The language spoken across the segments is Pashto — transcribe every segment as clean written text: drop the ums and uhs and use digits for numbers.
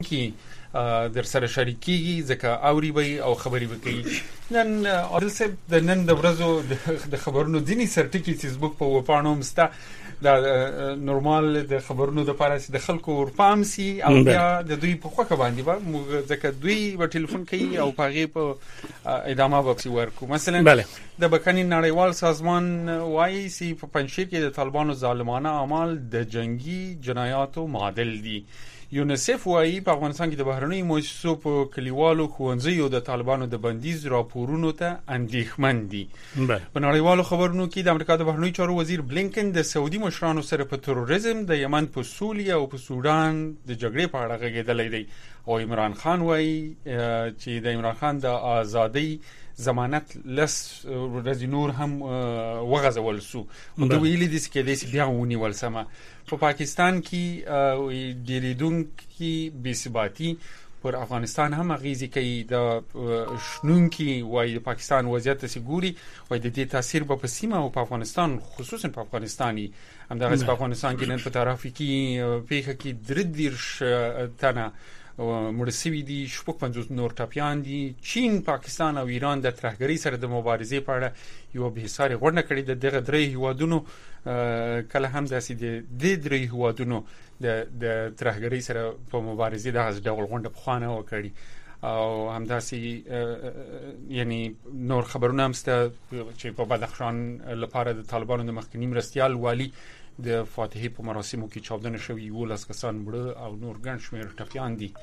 کی در سره شریکي ځکه اوري وي او خبري وکړي. نن عادل صاحب د نن د ورځو د خبرونو ځینی سرټیکي فیسبوک په وپاڼو مستا د نورمال د خبرونو د لپاره چې د خلکو ورپام سي او بیا د دوی په خوخه باندې به ځکه دوی په ټلیفون کوي او پاغي په ادامه وکړي ورکو. مثلا د بکنی نړیوال سازمان وايي چې په پنځشیر کې د طالبانو ظالمانه اعمال د جنگي جنایاتو معادل دي. یونیسف وايي په افغانستان کې د بهرنۍ مؤسسو په کلیوالو ښوونځیو د طالبانو د بندیز راپورونو ته اندېښمن دي. په نړیوالو خبرونو کې د امریکا د بهرنۍ چارو وزیر بلینکن د سعودي مشرانو سره په تروریزم د یمن په سوریه او په سودان د جګړې په اړه غږېدلی دی او عمران خان وايي چې د عمران خان د ازادۍ ضمانت لس ورځې نور هم وغځول سو. د ویلي دي چې د بیا ونیول سمه په پاکستان کې ډیریدونکي بېثباتي پر افغانستان هم اغیزه کوي. د شنونکي وایي د پاکستان وضعیت څخه ګوري وایي د دې تاثیر په سیمه او په افغانستان خصوصا په افغانستاني همدغه په افغانستان کې نن په ترافیکي پیښه کې 3 تنه مرسوي دي، 50 نور ټاپیان دي. چین، پاکستان او ایران د ترهګرۍ سره د مبارزې په اړه یو بهساري غونډه کړې ده. دغه درې هیوادونو کله هم داسې د درې هیوادونو د ترهګرۍ سره په مبارزې دغه ډول غونډه پخوانه وکړي او همداسې یعنی نور خبرونه هم سته چې په بدخشان لپاره د طالبانو د مخکنی مرستیال والی د فاتحه په مراسمو کې چاودنه شوی 12 کسان مړه او نور ګڼ شمېر ټپیان دي.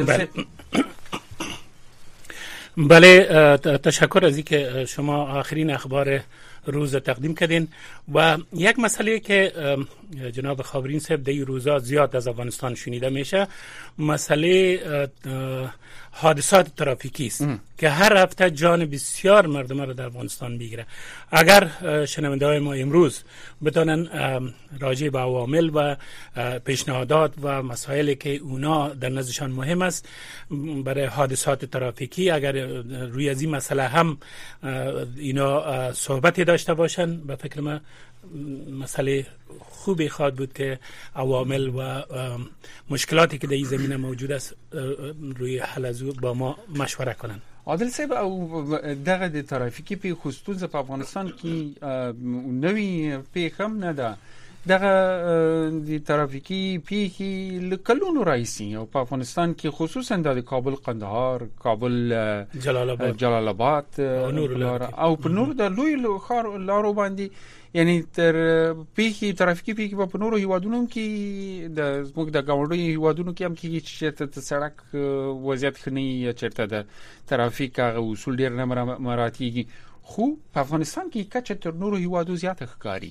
بله تشکر از اینکه شما آخرین اخبار روز تقدیم کردین و یک مسئله که جناب خاورین صاحب در این روزا زیاد از افغانستان شنیده میشه مسئله حادثات ترافیکی است که هر هفته جان بسیار مردم را در افغانستان میگیره. اگر شنونده های ما امروز بتونن راجع به عوامل و پیشنهادات و مسائلی که اونا در نظرشان مهم است برای حادثات ترافیکی اگر روی از این مسئله هم اینا صحبتی داشته باشن به فکر من مسئله خوبی خواهد بود که عوامل و مشکلاتی که در این زمینه موجود است روی حل از او با ما مشوره کنن. عادل صاحب او دغه د ترافیکي په خصوص په افغانستان کې نوې پیښه هم نه ده. دغه د ترافیکي پیښې لکلونو راځي او په افغانستان کې خصوصا د کابل قندهار، کابل جلال آباد او په نور د لوی ښار لارو باندې یعنی تر پیښې ترافیکي پیښې په نورو هیوادونو کې د زموږ د ګاونډي هیوادونو کې هم کې چې د سړک وضعیت خني چیرته د ترافیک هغه اصول ډیر نه مراتیږي خو په افغانستان کې کچه تر نورو هیوادو زیاته ښکاری.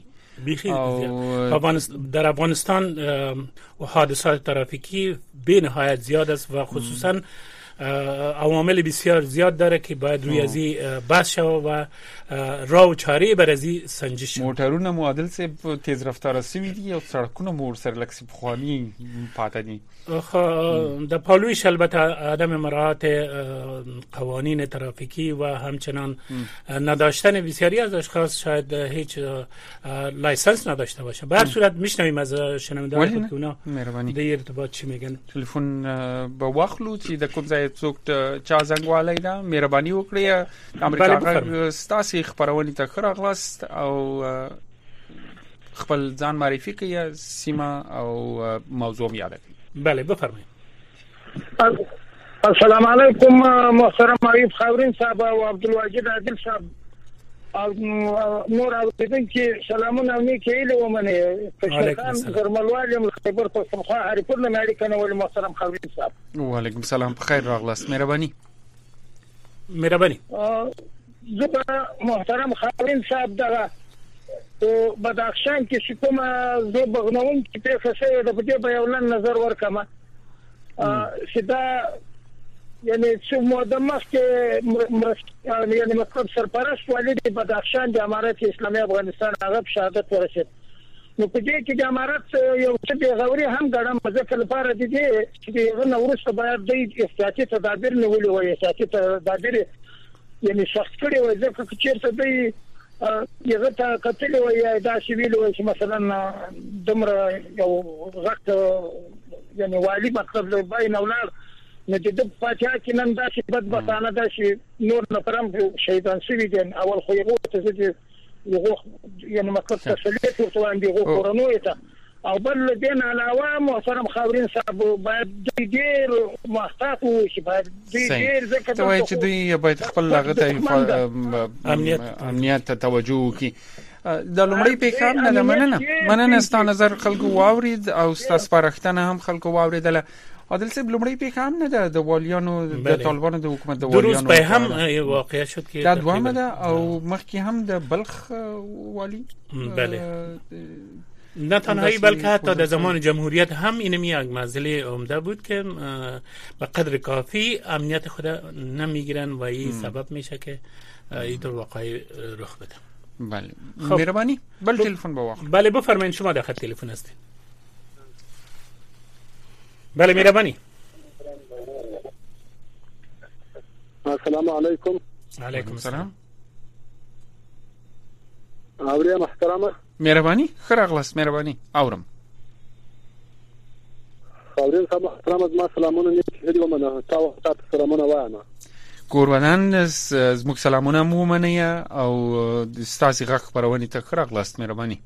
در افغانستان حادثات ترافیکی به نهایت زیاد است و خصوصا عوامل بسیار زیاد داره که باید روی ازی بحث شود و راه و چاره بر ازی سنجش شود. موټرونه معادل سه تیز رفتار سوي دي او سړکونه مور سره لکه بخوانی پاتې دي. در پالویش البته عدم مراعات قوانین ترافیکی و همچنان نداشتن بسیاری از اشخاص شاید هیچ لایسنس نداشته باشه. به هر صورت میشنویم از شنوندگان خود که اونا در ارتباط چی میگن. تلفن به واخلو چې د کوم ځای څوک چا زنګ والای دا مهرباني وکړئ. امریکا ستاسو خبرونه ته خراغلاست او خپل ځان معرفي کړئ سیمه او موضوع یاد کړئ. بله بفرمایید. السلام علیکم محترم ایوب خاورین صاحب او عبدالواجد عادل صاحب او نور اوریدونکو سلامونه او نیکی هیله ومنه. پښتون ګرملوالم خبر پښتونخوا هریپور نه اړیکه نه ول محترم خاورین صاحب. وعلیکم السلام بخیر راغلاست. مهرباني زه محترم خاورین صاحب دغه او بدخشان کې کومه زه بغنون کې په خصه د دې په یو نظر ورکم چې دا یعنی چې مقدمه کې یعنی مطلب سرپرست والد بدخشان د امارات اسلامي افغانستان هغه شهادت ورسید. نو په دې کې د امارات یو څه دی غوړي هم ګډم ځکه لپاره دي چې دغه ورسته باید د احتیاطي تدابیر نیولې وي. احتیاطي تدابیر یعنی سخت کړي وي ځکه چې چیرته دی یغه ته قتل وي دا سیویل وي چې مثلا دمر یو غټ یعنی والی مطلب بین اولاد نو د پاتیا کې نن دا چې بدبختانه دا چې نور نفرم شهیدان شوي دي اول خو یو ته چې یو یعنی مکتب تسلیت ورته باندې غو کورونو ته او بل دین علاوه محترم خاورین صاحب باید ډیر محتاط وي باید ډیر ځکه ته وایي چې دوی باید خپل لغته امنیت ته توجه وکړي. د لومړی پیغام نه مننه ستاسو نظر خلکو واورید او ستاسو پرختنه هم خلکو واوریدله. عادل صاحب لومړی پیغام نه ده د والیانو د طالبانو د حکومت د والیانو دروس په هم واقع شد که دا دوامه ده او مخکې هم د بلخ والی نه تنهایی بلکه حتی در زمان جمهوریت هم این یک مسئله عمده بود که به قدر کافی امنیت خود نمیگیرن و این سبب میشه که اینطور واقعی رخ بده. بله مهربانی بل تلفن بواخ. بله بفرمایید شما در خط تلفن هستید. بله مهربانی. السلام علیکم. علیکم السلام. اوریا محترمه مهربانی خراغلاس مهربانی اورم خاورین صاحب محترمه ما سلامونه نیت ومنه تاسو سلامونه وایم کوربدان زموږ سلامونه مو منیا او ستاسو غږ خبرونه ته خراغلاس مهربانی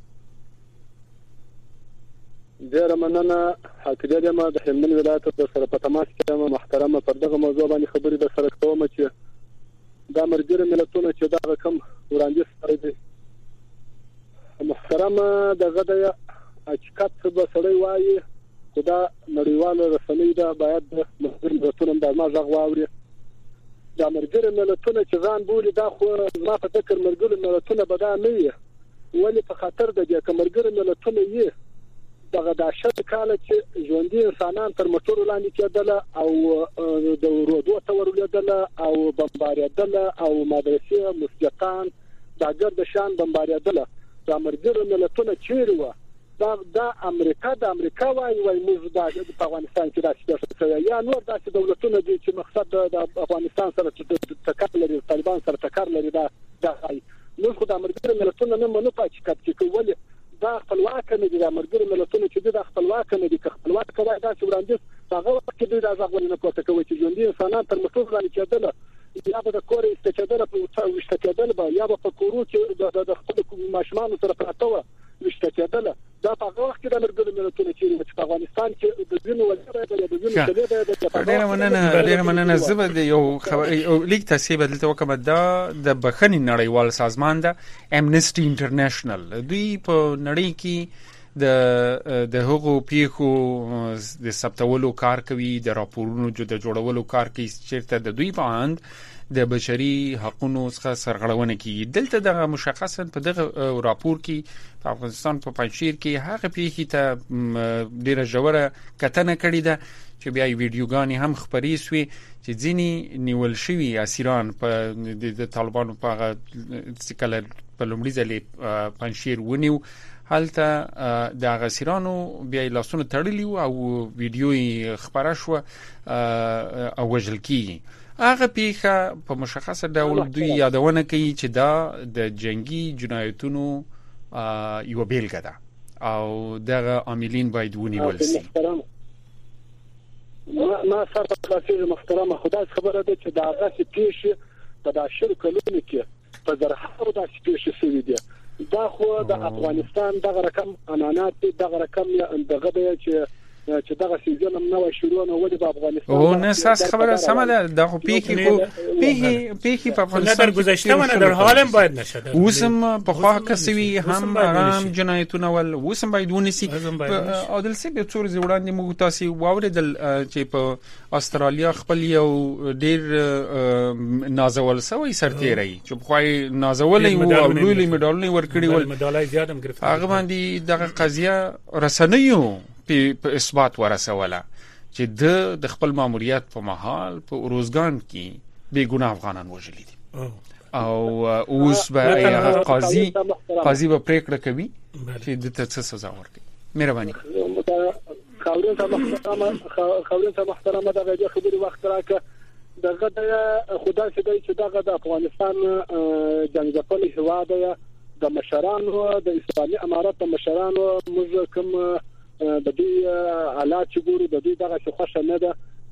ډیر مننه حقیقت ما د هلمند ولایت د سره په تماس کې محترمه پر دغه موضوع باندې خبرې د سره کوم چې دا مرګره ملتونه چې دا کم وړاندې سره دي محترمه دغه د حقیقت څخه سړی وایي خدا نړیواله رسنۍ دا باید د ملتونو د ما ځغ واوري دا مرګره ملتونه چې ځان بولي دا خو ما په فکر مرګره ملتونه به دا نه وي ولی په خاطر د دې مرګره ملتونه یې دغه د شل کال چې ژوندۍ انسانان تر موټر لاندې کېدل او د رودو ته ورولېدل او بمباریدل او مدرسې مسجدان دا ګرد شان بمباریدل د امریکا ملتونه چیرې و دا امریکا وایي موږ د افغانستان کې راځي یا نور داسې دولتونه دي چې مقصد د افغانستان سره تکار لري طالبان سره تکار لري دا موږ خو د امریکا ملتونه نه منو پاتې کړي ولې دا خپلواک نه دي د امریکا ملتونه چې د خپلواک نه دي خپلواک وای دا چې وړاندې هغه وخت کې دوی دا ځغول نه کوته کوي چې ژوندۍ انسانان تر مټور باندې کېدل یا به د کور استفاده په وشتکېدل به یا به په کورو کې د خپل ماشومان سره پراته وشتکېدل دا په هغه وخت کې د امریکا ملتونه چې په افغانستان کې د دین ولې ډېر مننه زبد یو لیک تاسو بدلته وکم دا د بخښنې نړیوال سازمان د امنیسټي انټرنیشنل دوی په نړۍ کې د هغو پیښو د ثبتولو کار کوي د راپورونو د جوړولو کار کوي چې د دوی په اند د بشري حقوقو څخه سرغړونه کوي. دلته د مشخصا په دغه راپور کې په افغانستان په پنځیر کې هغه پیښې ته ډیره ژوره کتنه کړې ده چې بیا ویډیوګانې هم خبرې شوې چې ځینی نیول شوي اسیران په د طالبانو په څکل په لومړي ځل پنځیر ونیو هلته د اسیرانو بیا لاسونه تړلی او ویډیو یې خبره شو او وژل کیږي. هغه پیښه په مشخصه ډول دوی یادونه کوي چې دا د جنگي جنایتونو یو بیلګه ده او دغه عاملین باید ونیول شي. ما سره تاسو محترمه خدای خبره ده چې دا هغه پیښه په داشر کلونو کې په زرهاو د پیښې شوې دي. دا خو د افغانستان دغه رقم امانات دغه رقم دغه دی چې دغه سیزن هم نو شروع نه ودی په افغانستان او نه اساس خبره سم ده دغه پیخي په افغانستان در گذشته و در حال هم باید نشده وسم په خوا کسوي هم آرام جنایتونه ول وسم باید ونسی عادل سی به څور زوړاندې موږ تاسو واوریدل چې په استرالیا خپل یو ډیر نازول سوی سرتیری چې خو نازولې او لوی میډالونه ورکړي ول مډالای زیاتم گرفت هغه باندې دغه قضیه رسنیو په اثبات ورسوله چې د خپل ماموریت په محل په اوروزګان کې بے ګناه افغانان وژلي دي او اوس به قاضي به پریکړه کوي چې د څه سزا ورکړي. مهرباني خاورین ته محترمه دغه خبري وخت راکړه دغه خدای سي چې دغه د افغانستان جنګځپلې هوا د مشرانو د اسلامي امارات د مشرانو موږ کوم د دې حالات چې ګورو د دې دغه خوښه نه ده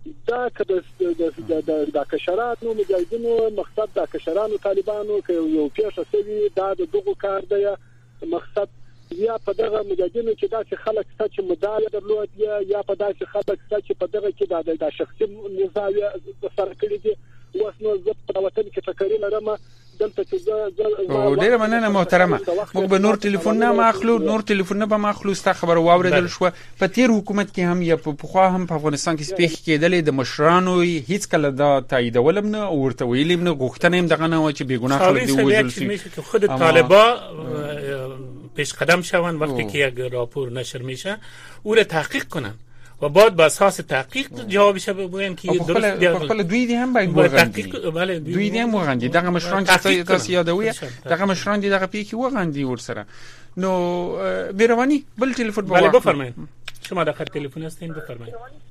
دا که د کشرانو مجاهدینو مقصد د کشرانو طالبانو که یو پیښه شوی دا د دغه کار دی مقصد یا په دغه مجاهدینو کې داسې خلک چې مدعا درلود یا په داسې خلک چې په دغه کې د شخصي نزاعي سره کړی دي اوس نو زه په وطن کې تکرار لرم دلته چې او ډیره مننه محترمه موږ به نور ټلیفون نه ماخلو ستا خبر واوریدل شو په تیر حکومت کې هم یا په خو هم په افغانستان کې سپیخ کېدل د مشرانو هیڅ کله دا تاییدولم نه او ورته ویلم نه غوښتنه هم دغه نه و چې بیګناه خلک دی وژل شي که خود طالبان پیش قدم شوند وقتی که یک راپور نشر میشه او را تحقیق کنن و بعد به اساس تحقیق جوابش بگوین که درست دی خپل دوی دي هم باید وغندي بله دوی دي هم وغندي دغه مشران چې تاسو یادوي دغه مشران دي دغه پیکی وغندي ورسره نو بیروانی بل ټلیفون بله بفرمایید شما در خط تلفن هستین بفرمایید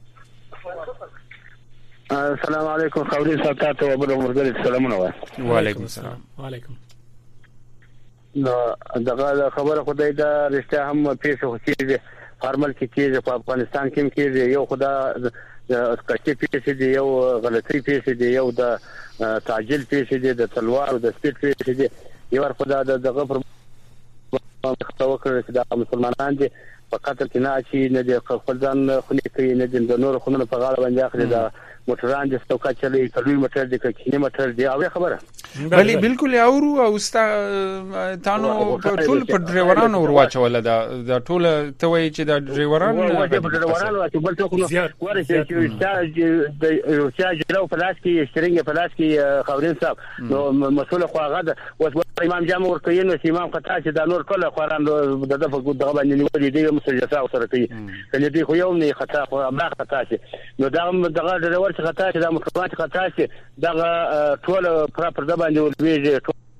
السلام علیکم خوري ساتات او بل مرګل سلامونه و علیکم السلام وعلیکم نو دغه خبره خدای دا رښتیا هم پیښه وکړي فارمل کې په افغانستان کې یو خدا کچې پیښه دی یو غلطي پیښه دی یو د تعجیل پیښه دی د تلوار او د سپیډ پیښه دی یو خدا دغه پر توکل چې د مسلمانان دي فقط کې نه شي نه د خپل ځان خوني کوي نه د نور خونو په غاړه باندې اخلي د موټران د ستوکا چلی کلوي موټر د کینه موټر دی او خبره بلی بالکل اورو او تانو ټول په ډرایورانو ورواچول دا ټول ته وایي چې دا ډرایورانو چې بل څوک نو ورته چې جلو پلاس کې شرنګ پلاس کې خورین صاحب نو مسؤل خو هغه د امام جامع ورکوي نو امام خطا چې دا نور کله خوران دغه دغه باندې نیولې دی مسجدا سره کوي کله دی خو یو نه خطا خو امر خطا شي نو دغه ډرایور چې خطا شي دا مسلمان خطا شي دغه ټول پر د باندې ولويږي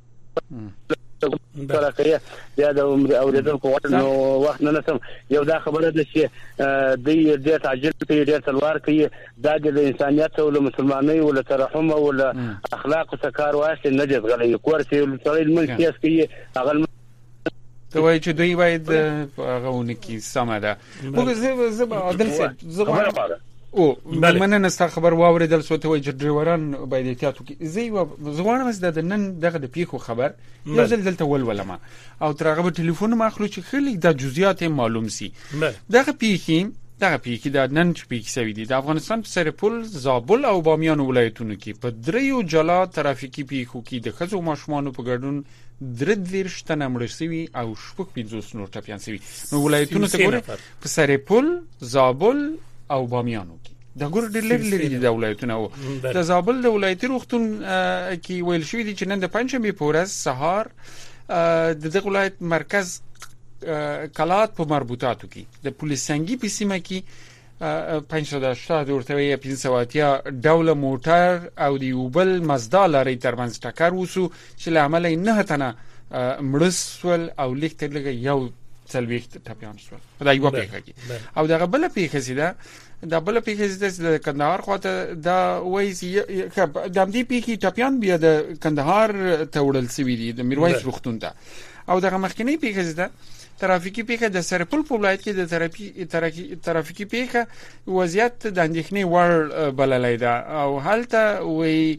سره کوي یا د اوریدل کو نو وخت نه نسم یو دا خبره ده چې د تعجیل په ډیر تلوار کوي د انسانيت او مسلمانۍ او ترحم او اخلاق او سکار واسه نه دي غلي کورسي ترې من کیس کوي هغه ته وایي چې دوی باید هغه ونکي سم ده موږ زه عادل څه او مننه ست خبر واوریدل سو ته وایي چې ډرایوران باید احتیاط وکړي زغوانم د نن دغه د پیښو خبر یو ځل دلته ولولم او ترغه په ټلیفون مخلو چې خلک د جزئیات معلوم سي دغه پیښې د نن چې پیښې سوي دي د افغانستان په سرپل زابل او بامیان ولایتونو کې په دریو جلا ترافیکي پیښو کې د خزو ماشومان په ګډون درې تنه مړ شوي او شپږ 50 نور ټپيان شوي نو ولایتونو ته ګوره په سرپل زابل او بامیانو کې دا ګور ډېر لري د ولایتونو د زابل د ولایتي روغتون کې ویل شوی دی چې نن د پنځمې په ورځ سهار د دغه ولایت مرکز کلات په مربوطاتو کې د پولیسنګي په سیمه کې 570 ورته 580 ډوله موټر او د یوبل مزدا لري ترمنځ ټکر وسو چې لامل نه تنه مړسول او لیکته لګي یو څلويخت ټپيان شول دا یو پیښه کې او دغه بل پیښه سیده د بل پیښه د کندهار خواته دا وایي د امدی پیښه ټپيان بیا د کندهار ته وړل سوي دي د میرویس روغتون ته او دغه مخکنی پیښه سیده ترافیکي پیښه د سرپل په ولایت کې د ترافیکي پیښه وضعیت د اندېښنې وړ بللای ده او هلته وایي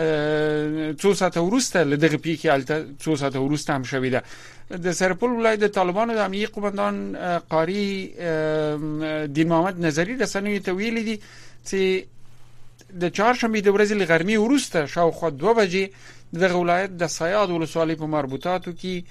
څو ساعت وروسته لدغه پیښه هلته څو ساعت وروسته هم شوې ده د سرپل ولایت د طالبانو د امنیتي قومندان قاری دین محمد نظری رسنوي ته ویلي دي چې د چهارشنبه د ورځې لغرمې وروسته شاوخوا 2 بجې د ولایت د سیاد ولسوالۍ په مربوطاتو کې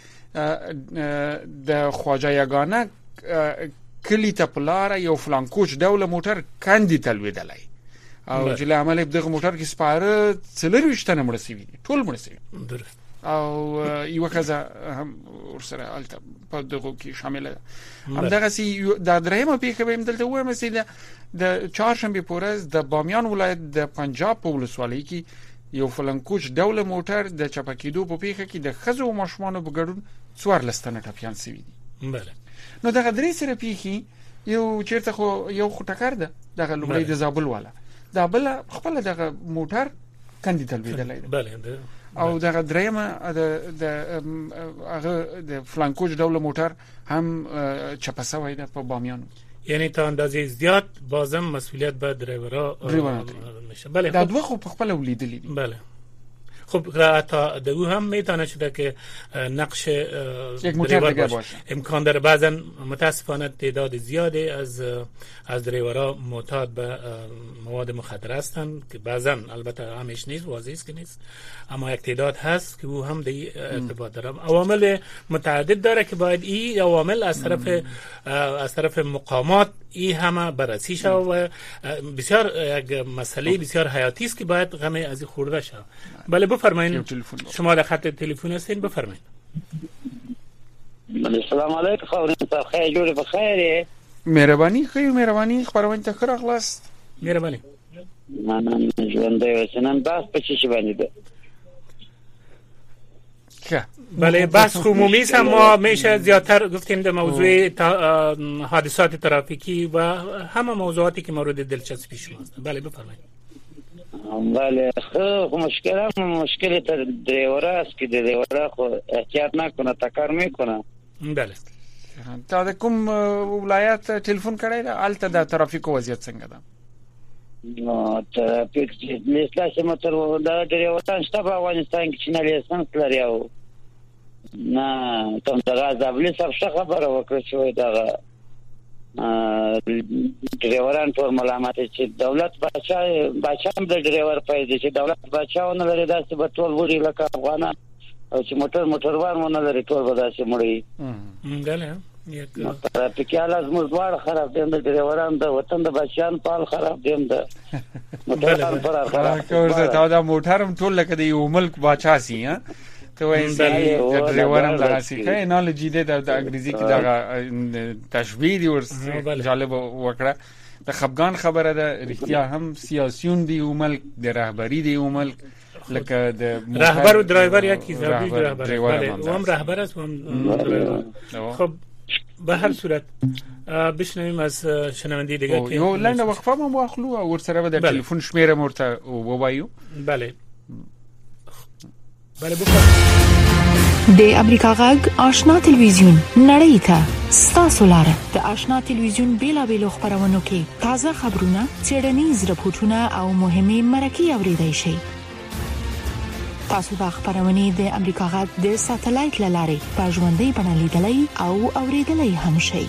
د خواجه یگانه کلی ته پلار یو فلانکوچ ډوله موټر کاندي تلویدلای او چې عمل دغه موټر کې سپاره څلرويشتنه مړ شوی دي ټول مړ شوی درست او یو کزا هم ورسره الته په دغه کې شامل ده هم دغه سي د درېمه پیښه به دلته وایم چې د چهارشنبه پورز د بامیان ولایت د پنجاب په ولسوالۍ کې یو فلانکوچ ډوله موټر د چپکیدو په پیښه کې د خزو او ماشومان په ګډون 14 تنه ټپيان شوي دي بله نو دغه درې سره پیښې یو چیرته خو یو ټکر ده دغه لومړی د زابل والا دا بل خپل دغه موټر کاندي تلویدلای بله او دغه درېمه د هغه د فلانکوچ ډول موټر هم چپسوي ده په بامیان یعنی تا اندازه زیاد بازم مسئولیت به درایورها میشه. بله دا دوه خو په خپل ولیدلی دي. بله خب حتی دو هم میتونه شده که نقش دریور باشه. امکان داره بعضا متاسفانه تعداد زیادی از دریورها معتاد به مواد مخدر هستند که بعضا البته همیشه نیست، واضح است که نیست، اما یک تعداد هست که او هم در ارتباط داره. عوامل متعدد داره که باید این عوامل از طرف مقامات این همه بررسی شد و بسیار یک مسئله بسیار حیاتی است که باید غم از خورده شد. بله بفرمایید، شما در خط تلفن هستین، بفرمایید. السلام علیکم خورین صاحب، خیر جوړ په خیر. مهرباني خبرونه ته خره خلاص. مهرباني. من ژوند دی وسنن بس په چی باندې ده. بله بس عمومی است، ما میشه زیادتر گفتیم در موضوع حادثات ترافیکی و همه موضوعاتی که مورد دلچسپی شماست. بله بفرمایید. بله خب مشکل تر دریور است که دریور خو احتیاط نکنه تکر میکنه. بله تا د کوم ولایت ټلیفون کړی دا الته د ترافیکو وضعیت څنګه ده؟ نو ترافیک لیسلاس موټر دا دریوران شته په افغانستان کې چې نه لیسنس لري او نه کوم دغه ځابلې څه خبره وکړه چې دا ډریوران ټول ملامت چې دولت بچا هم د ډریور پیدا چې دولت بچاونه لري داسې به ټول وړي لکه افغانان او چې موټروان ونه لري ټول به داسې مړي. بله ترافیکي حالات زموږ دواړه خراب دي، د ډریوران د وطن د بچیان پال خراب دي، د موټروان پر خراب دي. دا موټر هم ټول لکه د یو ملک بچا سي ها ته وایي د ډریوران لاسي که انالوجي د انګریزي کې دا تشبیه دی ور جالب وکړه. د خفګان خبره ده، رښتیا هم سیاسيون دی یو ملک، د رهبری دی یو ملک، لکه د رهبر و درایور یکی زابی رهبر، بله و هم رهبر است و هم درایور. خب به هر صورت بشنویم از شنونده دیگه که یو لنډه وقفه مو واخلو او ورسره به د ټلیفون شمیره مرته ووایو. بله د امریکا غږ آشنا تلویزیون نړۍ ته ستاسو لاره. د آشنا تلویزیون بیلابېلو خبرونو کې تازه خبرونه، څېړنیز راپورټونه او مهمه مرکې اورېدای شئ. تاسو د خبرونې د امریکا غږ د ساتلایت لارې په ژوندۍ بڼه لیدلای او اورېدلای هم شئ.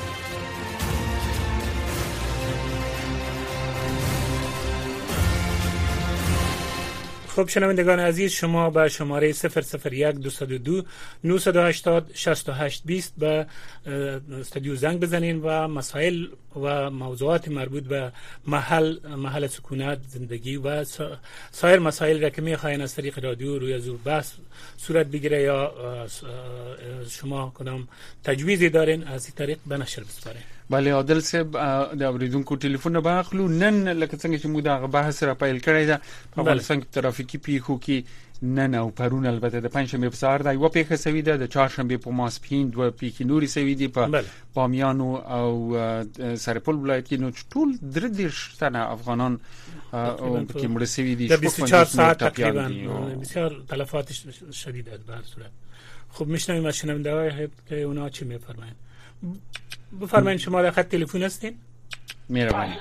خب شنوندگان عزیز، شما به شماره 001 202 980 68 20 به استودیو زنگ بزنین و مسائل و موضوعات مربوط به محل سکونت، زندگی و سایر مسائل را که می‌خواین از طریق رادیو روی از بحث صورت بگیره یا شما کدام تجویزی دارین از این طریق به نشر بسپارین. بله عادل صاحب د اوریدونکو ټلیفون به اخلو. نن لکه څنګه چې موږ دا بحث را پیل کړی دا په افغانستان کې ترافیکي پیښو کې نن او پرون البته د پنځشنبه په سهار دا یو پیښه سوي ده، د چهارشنبه په ماسپښین دوه پیښې نورې سوي دي په بامیانو او سرپل ولایت کې. نو ټول 30 تنه افغانان او کې مړ سوي دي. 24 ساعت تقریبا بسیار تلفات شدید است به هر صورت. خب میشنویم از شنونده‌های که اونا چی میفرمایند. بفرمایید شما در خط تلفن هستین؟ مهربانی.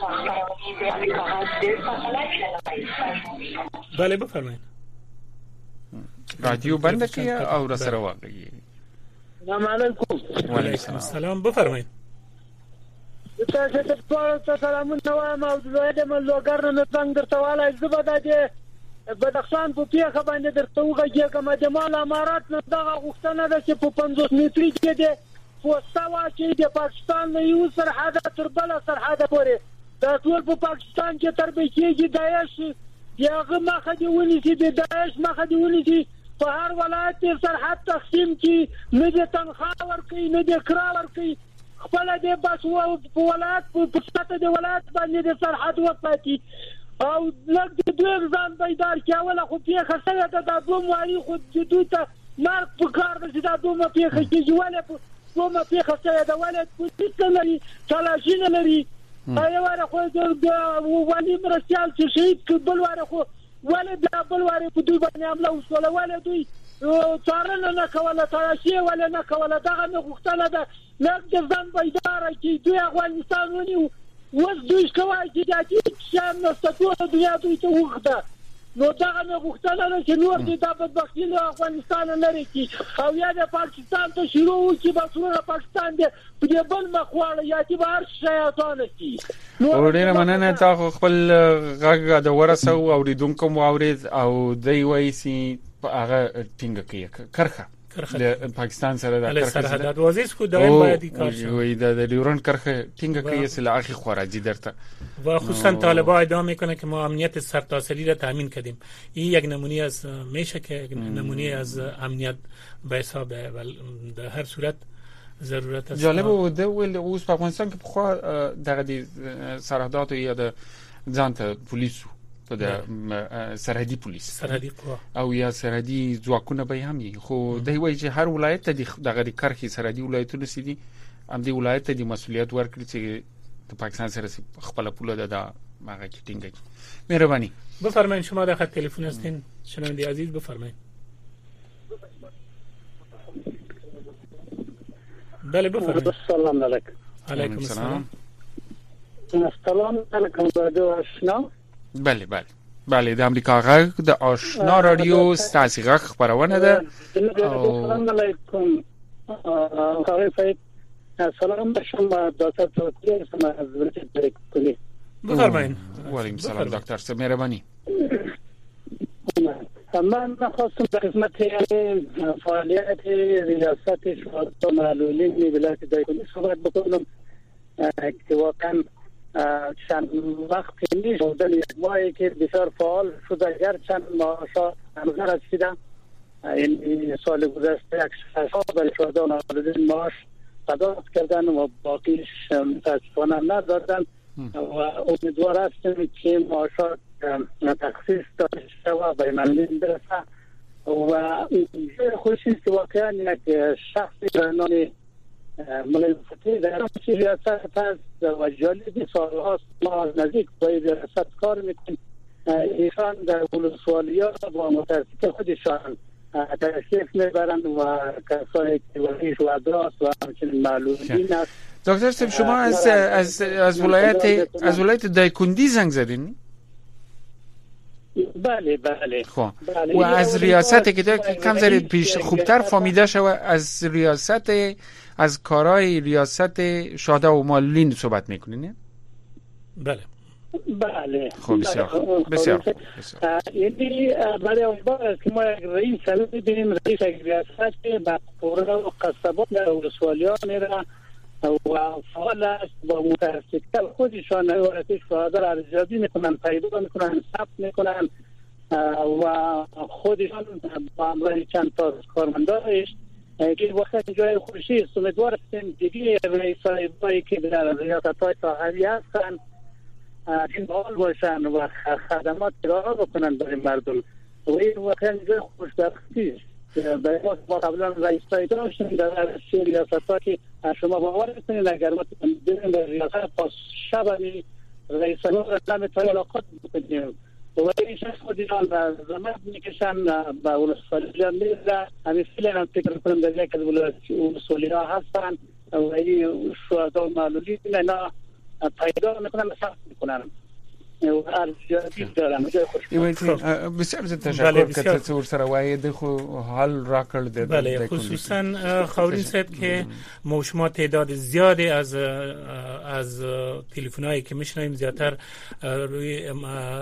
بله بفرمایید. رادیو بند کیه او را سره واقعي. سلام علیکم. و علیکم السلام. بفرمایید. تاسو ته سلامونه وایم او زه د ملګر نه څنګه درته والای زبده د بدخشان په پیښه باندې درته وغږیږم. د مال امارات نه دغه غوښتنه ده چې په 50 متري کې د پوسټا واچي د پاکستان نه یو سرحد تر بل سرحد پورې دا ټول په پاکستان کې تر به کېږي. داعش یغه مخه دی ونیسي، د داعش مخه دی ونیسي. په هر ولایت سرحد تقسیم کی، نه د تنخواه ورکوي نه د کرا ورکوي، خپل د بس په ولایت په سطح د ولایت باندې د سرحد وساتي او لږ د دوی ځان بیدار کیول. خو پیښه سره د دوه ماري خو د دوی ته مرګ په کار ده چې دا دوه پیښه کیږي. ولې دوه پیښه سره د ولایت پولیس لري، تلاشي نه لري. یو واره خو د ولی مرسیال چې شهید بل واره خو ولې د بل واره په دوی باندې حمله وشوله. ولې دوی څارنه نه کوله تراشي ولا نه کوله دغه نه غوښتنه ده لږ د ځان بیداره چې دوی افغانستان ونیو اوس دوی کوي چې د شام نسته ټول دنیا دوی ته وغوښته نو دغه نه غوښتنه ده چې نور دې د بدبختي له افغانستان لري چې او یا د پاکستان ته شروع وکړي بس ورته پاکستان دې په دې بل مخواړه یا چې بهر شیطان شي نو ډیره مننه تاسو خپل غږ د ورسو او ریدونکو مورید او دی وایسي هغه ټینګه کوي کرخه د پاکستان سره د سرحد وزیر خو دایم باید کار شي وي د ډیورن کرخه ټینګه کوي سلاخي خوراجی درته و خصوصا طالبان ادعا میکنه که ما امنیت سرتاسری را تامین کردیم این یک نمونه از میشه که نمونه از امنیت به حساب در هر صورت ضرورت است. جالب و ده ول اوس په افغانستان کې خو دغه سرحدات یا د ځانته پولیسو د سرحدي پولیس سرحدي قوا او یا سرحدي ځواکونه به هم خو دوی وایي چې هر ولایت ته دغه کرخي سرحدي ولایتونه سيدي هم دی ولایت ته د مسولیت ورکړي چې د پاکستان سره خپل پوله د ماغه کټینګ مهرباني بفرمایید شما در خط تلفن هستین شنونده عزیز بفرمایید بله بفرمایید السلام علیکم علیکم السلام السلام علیکم رادیو آشنا بله بله بله د امریکا غږ د آشنا رادیو ستاسو غږ خبرونه ده السلام علیکم خیف سلام شما دکتر توتی شما از ورچه کلی بفرمایید و علیکم السلام دکتر سه مهربانی من خواستم در خدمت فعالیت ریاست شهدای معلولین ولایت دایکنی صحبت بکنم که واقعا چند وقت پیش بودن یک ماهی که بسیار فعال شده اگر چند معاشات همزر رسیدن این سال گذشته یک شخص برای شهدای معلولین معاش قضاوت کردن و باقیش متاسفانه ندادن و امیدوار هستیم که معاشات تخصیص داشته شود به معلولین برسه و خوشی است که واقعا یک شخصی به نام مولوی فتحی در ریاست هست و جالبی سالهاست ما از نزدیک با ریاست کار میکنیم ایشان در ولسوالی‌ها با متاسفانه خودشان تشریف میبرند و کسایی که ولی شهداست و همچنین معلولین است. دکتر صاحب شما از ولایت دایکندی زنگ زدین؟ بله بله خب و از ریاست که کم زرید پیش خوبتر فهمیده شو از ریاست از کارهای ریاست شهدا و معلولین صحبت میکنین؟ بله بله خب بسیار یعنی برای امیدوار است که ما یک رئیس ببینیم رئیس ریاست با قرار و قصبات در ولسوالی‌ها میره و فعال است با متاسفانه خودشان ورزش شهدا را ارزیابی میکنن پیدا میکنن ثبت میکنن و خودشان با همراه چند تا کارمندانش که وقت جای خوشی است امیدوار هستیم دیگه رئیسایی که در ریاست‌های ساحلی هستن این حال باشن و خدمات ارائه بکنن برای مردم و این واقعا جای خوشبختی است برای ما قبلا رئیسایی داشتیم در ریاست‌ها که شما باور کنید اگر ما بریم در ریاست پاس شبانی رئیسان را نمیتونیم علاقات بکنیم و این شخص خودیان زمان میکشن با ولسوالی‌ها میره همین فیلن هم فکر کنم در یک از ولسوالی‌ها هستن و این شهدا و معلولین اینا پیدا میکنن و ثبت میکنن و ارزیابی دارن بسیار تشکر که تصور سره وای د خو حال را کړ د بله خصوصا خاورین صاحب که ما شما تعداد زیادی از تلفن‌هایی که میشنویم زیاتر روی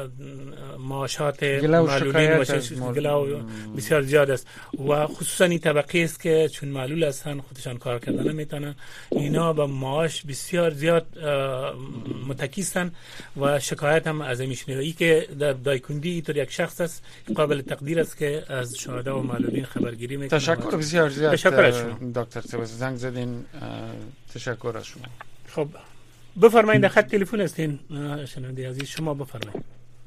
معاشات معلولین و گلاو بسیار زیاد است و خصوصا این طبقه است که چون معلول هستن خودشان کار کردن نمیتونن اینا با معاش بسیار زیاد متکی هستند و شکایت هم از میشنوی که در دایکندی طور یک شخص است قابل تقدیر است که از شهدا و معلولین خبرگیری میکنه. تشکر بسیار زیاد دکتر صاحب زنگ زدین تشکر از شما. خب بفرمایید خط تلفن هستین شنونده عزیز شما بفرمایید.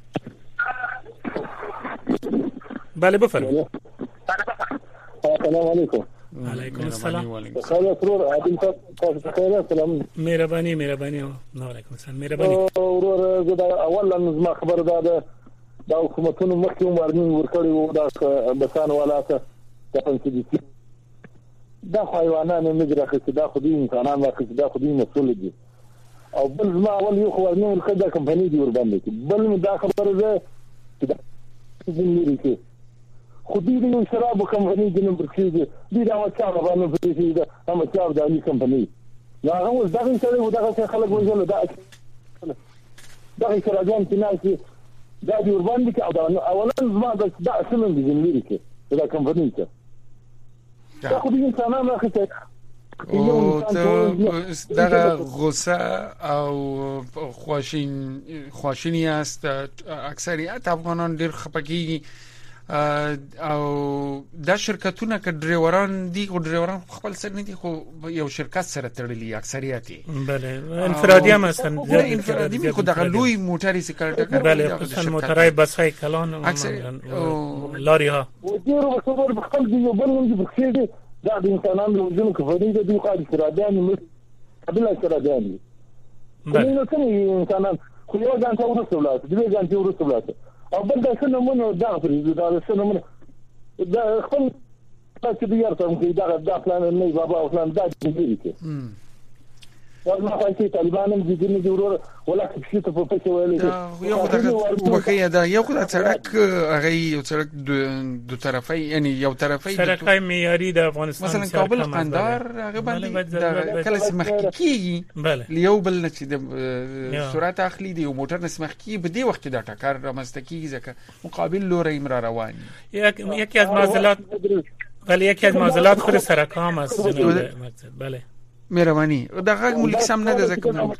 بله بفرمایید. السلام علیکم. علیکم السلام. خیلی سرور عادل صاحب سلام. مهربانی و علیکم السلام مهربانی. ورور زه اولا زما خبر ده د حکومتونو مخکې وارنینګ ورکړی وو د بسان والاته د پنځه دا حیوانات نه راخصه دا خو دې انسانان راخصه دا خو دې مسول دي او بل ما اول یو خو ورنه الخدا کمپنی دی ور باندې بل دا خبره ده چې دا زميري کې خو دې یو شراب کمپنی د نمبر 3 دي دا وڅا باندې پریږي دا هم څاو د علی کمپنی دا هغه دغه څه دغه خلک وژل دا دغه شرابان چې ناسي دا دی ور باندې او دا اولا ما دا اسمن دي زميري کې دا کمپنی ته دا خو دې انسانان راخصه او دغه غوسه او خواشینی است اکثریت افغانان ډیر خپګي او د شرکتونو کې ډرایوران دي او ډرایوران خپل سر نه دي خو یو شرکت سره تړلي اکثریت بله انفرادي مثلا انفرادي خو دغه لوی موټر سیکل ټکر بله خصوصا موټرای بسای کلان لاري ها او ډیرو خبر بخل دي یو بل نه بخښي دا د انسانانو د ژوند کفري د دوی قاعده فرادان قبل فرادان نو څنګه انسانان خو یو ځان ته ورسولات دوی ځان ته ورسولات او بل دا څنګه مونږ دا پرې دا څنګه مونږ دا خپل تاسو دې یارته موږ دا پلان نه بابا او پلان دا دې کې والله فايتي طالبان دې دې ضرور ولا شي ته په پښه ویلې یو دغه وکي دا یو خدای سړک هغه یو سړک دو طرفي یعنی یو طرفي سړکای معیاري د افغانستان مثلا کابل قندار هغه باندې کله سمخکي لیو بل چې د سرعت اخلي دی موټر نسمخکي په دې وخت دا ټکر رامستکی ځکه مقابل لوري امر روان یکی از معضلات ولی یکی از معضلات خود سرکام است جناب مقصد بله مهرباني دا غږ ملک سم نه ده ځکه نو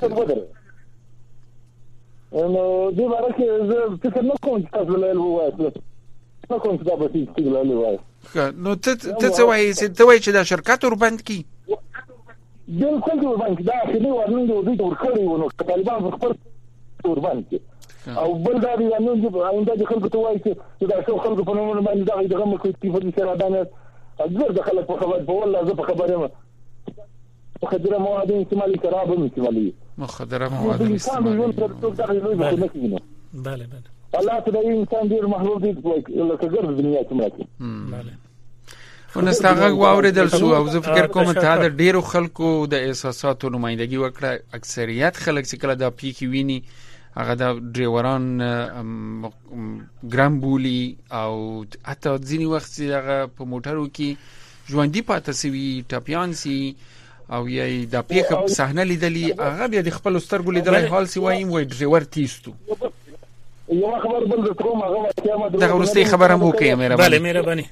دې باره کې زه فکر نه کوم چې تاسو له وایي نه کوم چې دا به استقلال وایي نو ته وایي چې دا شرکت ور بند کی بالکل ور بند دا چې نو ورننګ دوی ور کړی ونه طالبان خپل ور بند کی او بل دا دی نو چې آینده د خلکو ته وایي چې دا څو خلکو په نوم باندې دغه مکو چې په دې سره دانه اجر د خلک په خبر په والله زه په خبره مخدره مواد استعمالي خراب استعمالي مخدره مواد استعمالي بله الله تعالی انسان ډیر محبوب دي لکه ګرځ دنیا کې ماته بله ونستغه واوریدل سو او زه فکر کوم ته د ډیرو خلکو د احساساتو نمائندګي وکړه اکثریت خلک چې کله د پیکی ویني هغه د ډرایوران ګرام بولی او حتی ځینی وخت هغه په موټرو کې ژوندۍ پاتې سوي ټاپیان سي او یې د پیښه صحنه لیدلې هغه بیا د خپل سترګو لیدلې حال سی وایم وای ډرایور تیستو یو خبر بل کوم هغه قیامت دا ورسته خبره مو کوي مهرباني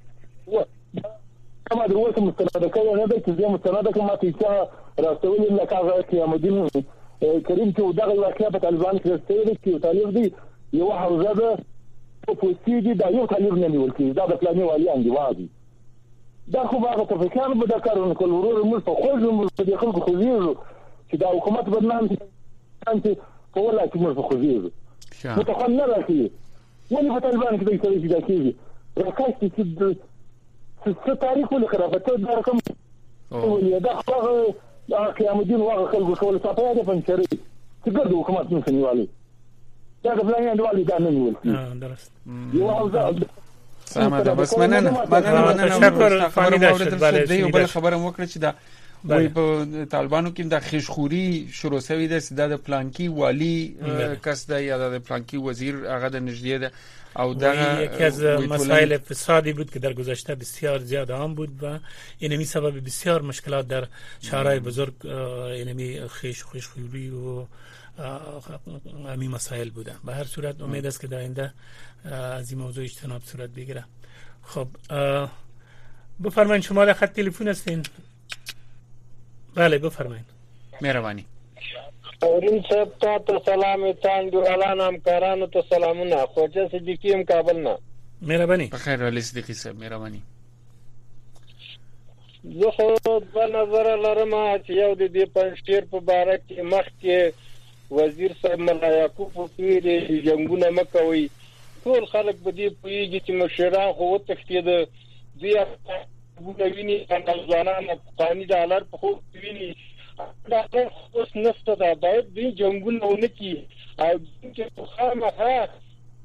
کما دروته مستنده کوي نه د چې مستنده کومه چې راستول لکه هغه قیامتین کریم چې دغه واقعیا په طالبان کې راستول چې طالب دی یو حوزه ده په سیدي دا یو طالب نه نیول کیږي دا د پلاني والیان دی واضح دا خو هغه په فکر به دا کارونه کول ورور موږ په خوځو موږ د خلکو خوځیږو چې دا حکومت برنامه انت په ولا کې موږ خوځیږو متخل نه راځي ولې په طالبان کې د دا کېږي راکاستي چې څه تاریخ ولې خرافته دا رقم ولې دا هغه قیامتین واغه خلکو کول صفه ده پنځري چې ګرځو حکومت نه سنوالي دا د پلان دی دا نه نیول درست یو حوزه سلام ده بس مننه تشکر فهمیده یو بل خبره وکړه چې دا وای په طالبانو کې د خشخوري شروع شوی ده چې د پلانکی والی کس ده یا د پلانکی وزیر هغه د نږدې ده او دا یکی از مسائل اقتصادی بود که در گذشته بسیار زیاد عام بود و اینمی سبب بسیار مشکلات در شهرهای بزرگ اینمی خشخوری و همین مسائل بوده. به هر صورت امید است که در آینده از این موضوع اجتناب صورت بگیره. خب بفرمایید شما در خط تلفن هستین. بله بفرمایید. مهربانی. اورین صاحب ته سلام تان ګرالان همکارانو ته سلامونه خوجه صدیقیم کابل نه مهرباني بخیر علي صدیقي صاحب مهرباني زه خو په نظر لرم چې یو د دې پنځیر په باره کې مخکې وزیر صاحب ملا یعقوب پیری جنگونه مکوي ټول خلک به دې پویږي چې مشران خو وتښتید دوی ویني ځوانان قانوني ډالر په خو ویني دا اوس نفته دا باید دې جنگونه ونه کی او چې خامخا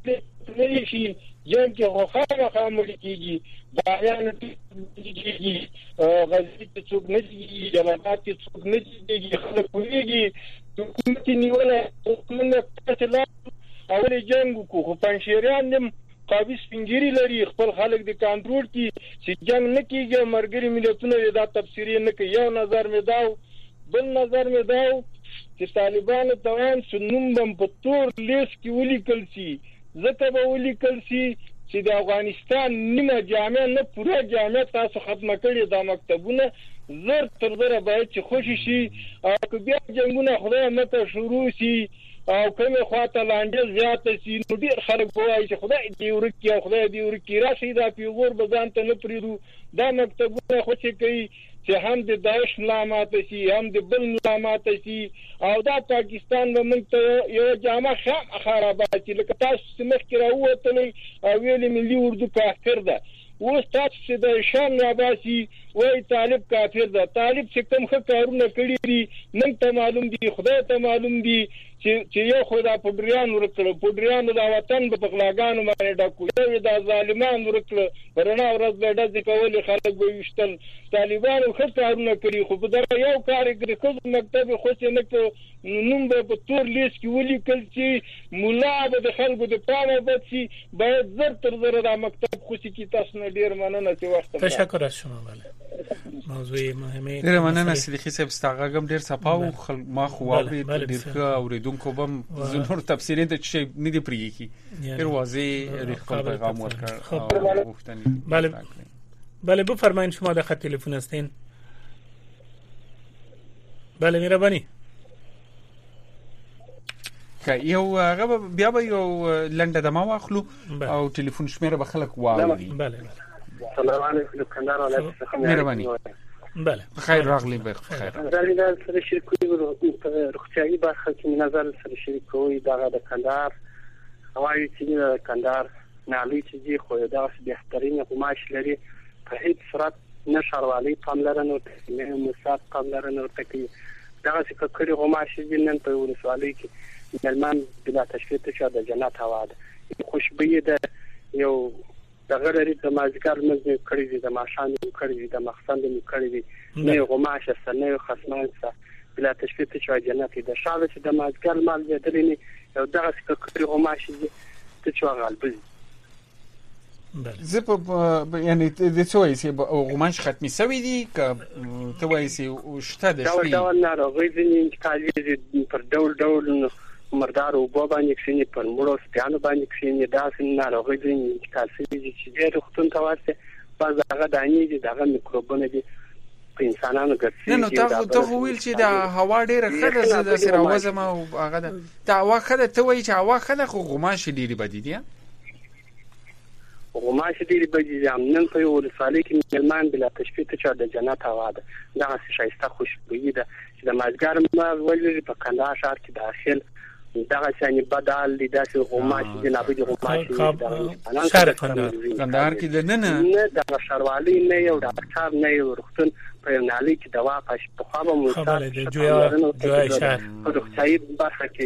نه شي جنگ کې خو خامخا مړ کیږي باریان کیږي غزي کې څوک نه کیږي جلالات کې څوک نه کیږي خلک ویږي حکومت نیولې حکومت څخه اول جنگ کو خو پنځيران نیم قابض پنځيري لري خپل خلک د کنټرول کې چې جنگ نه کیږي مرګري ملتونه دا تفسیر نه کوي یو نظر مې داو بل نظر مې داو چې طالبان توان سنوم بم په تور لیست کې ولیکل شي ځکه به ولیکل شي چې د افغانستان نیمه جامع نه پوره جامع تاسو ختمه کړی دا مکتبونه زر تر زر باید چې خوشي شي او که بیا جنگونه خدای مته شروع شي او کومه خواته لاندې زیات شي نو ډیر خلک وایي چې خدای دې ورکی او خدای دې ورکی راشي دا پیغور بزان ته نه پریدو دا مکتبونه خو چې کوي چې هم د داعش ملامت شي هم د بل ملامت شي او دا پاکستان موږ ته یو جامع خرابات چې لکه تاسو سمخ کې راووتلې او ویلې ملي اردو کافر ده اوس تاسو چې د شان عباسي وای طالب کافر ده طالب چې کوم کارونه کړی دي نن ته معلوم دي خدای ته معلوم دي چې یو خدا پډریان ورکړه پډریان د وطن په بغلاګانو باندې ډاکو یو د ظالمان ورکړه ورنه ورځ به د کول خلک به وشتل طالبانو کارونه کړی خو په دغه یو کار کې کوم مکتب خو چې نه نوم به په تور لیست کې ولیکل چې مولا به د خلکو د پامه بچي باید زر تر زر د مکتب خو چې تاسو نه ډیر مننه چې وخت تشکر از شما. بله موضوع مهمه ډیر مننه صدیقي صاحب ستاغم ډیر صفاو ما خو واوري ډیر ښه اوریدونکو بم زنور تفسیر د شي نه دی پریږي ډیر واضح خپل پیغام ورکړ بله بفرمایید شما در خط تلفن هستین. بله مهربانی یو هغه بیا به یو لنډه دمه واخلو او ټلیفون شمیره به خلک واوري. بله السلام علیکم کندهار ولایت څخه مهرباني. بله خیر راغلی به خیر. زه سره شریکوي په روغتیايي برخه کې نظر سره شریکوي دغه د کندهار هوایي چې د کندهار نالي چې دی خو دا بهترینه قماش لري په هیڅ صورت نه شاروالي پاملرنه او نه مساعد پاملرنه او تکي دغه څه کړي قماش دي نن په ولسوالۍ کې ملمان بلا تشکیل ته د جنت هوا ده خوشبوئی ده یو دغه لري د مازګر مزه کړی دي د ماشان کړی دي د مخسن کړی دي نه غماشه سنه خصمان څه بلا تشکیل ته جنت ده شاله چې د مازګر مال دې درني یو دغه څه کړی غماشه دي ته چې غالب زه په یعنی د څوې سي غماش ختمي سوي دي ک ته وایي سي شته د شوي دا نه راغی ځینې کالي پر ډول مردار او بابا نکسینی پر مړو ستانو باندې کسینی داسې نه راغی ځینې کالسي چې ډېر وختون ته ورته باز هغه دانی دي دغه میکروبونه دي په انسانانو ګرځي نه ته ویل چې د هوا ډېره خده زده سره وزم او هغه د هوا خده ته وایي چې هوا خده خو غماش ډېری بدی دي غماش ډېری بدی دي نن په ولسوالۍ کې ملمان بلا تشفیه ته د جنت هوا ده دا شایسته خوشبوئی ده چې د مازګر ما ولې په کندهار ښار کې داخل دغه څنګه بدل دي داسې غماش دي نه بده غماش شهر کندهار کې د نه د شاروالي نه یو ډاکټر نه یو روغتون په نالي کې دوا پښ په خبره مو خبره د جویا شهر روغتیايي برخه کې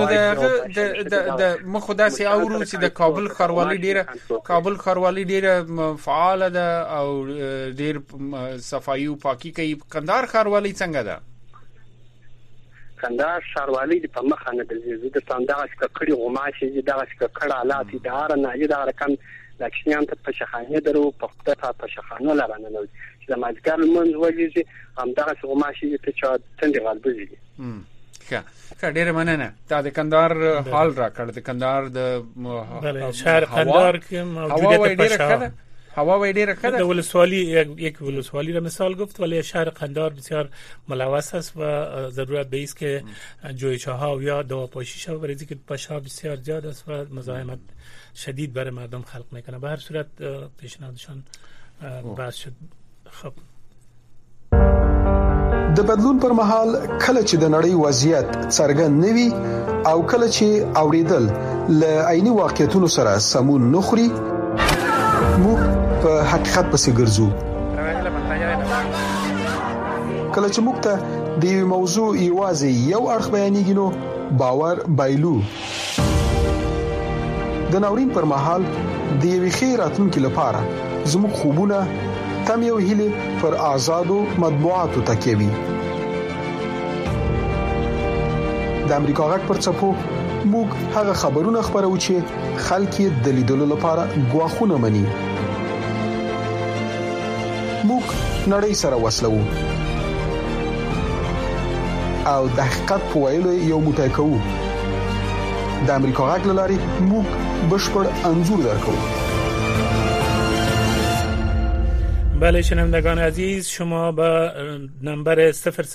د مخداسي اورو چې د کابل خاروالي ډیره فعال ده او ډیر صفایي او پاکي کوي. کندهار خاروالي څنګه ده؟ کندهار شاروالي په مخه نه درځي د څنګه چې کړي غماشه دي دغه چې کړه حالات د هر نه دي دا رقم لکشنیان ته په شخانه درو په خطه په شخانه لرانه نو چې د مازګر منځ وځي هم دغه غماشه دي ته چا تند غالب دي. ښه ډېر مننه دا د کندهار حال را کړ د کندهار د شهر کندهار کې موجودیت په هوا وی ډیره خده د ولسوالی یک ولسوالی را مثال گفت ولی شهر قندهار بسیار ملوث است و ضرورت به است که جویچه‌ها و یا دواپاشی شود برای اینکه پاشا بسیار زیاد است و مزاحمت شدید برای مردم خلق میکنه. به هر صورت پیشنهادشان بحث شد. خب د بدلون پر مهال کله چې د نړۍ وضعیت څرګند نوي او کله چې اوریدل ل عیني واقعیتونو سره سمون نخري موږ په حقیقت پسې ګرځو. کله چې موږ ته د موضوع یوازې یو اړخ بیانېږي نو باور بایلو. د ناورین پر مهال د یوې ښې راتلونکي لپاره زموږ خوبونه تم یو هیله پر آزادو مطبوعاتو تکیه وي. د امریکا غږ پر څپو موږ هغه خبرونه خبرو چې خلک یې د لیدلو لپاره غواخونه مني. موږ نړۍ سره وصلو او د حقیقت په ویلو یو موټی کوو. د امریکا غږ لاري موږ بشپړ انځور درکو. بله شنوندگان عزیز، شما با نمبر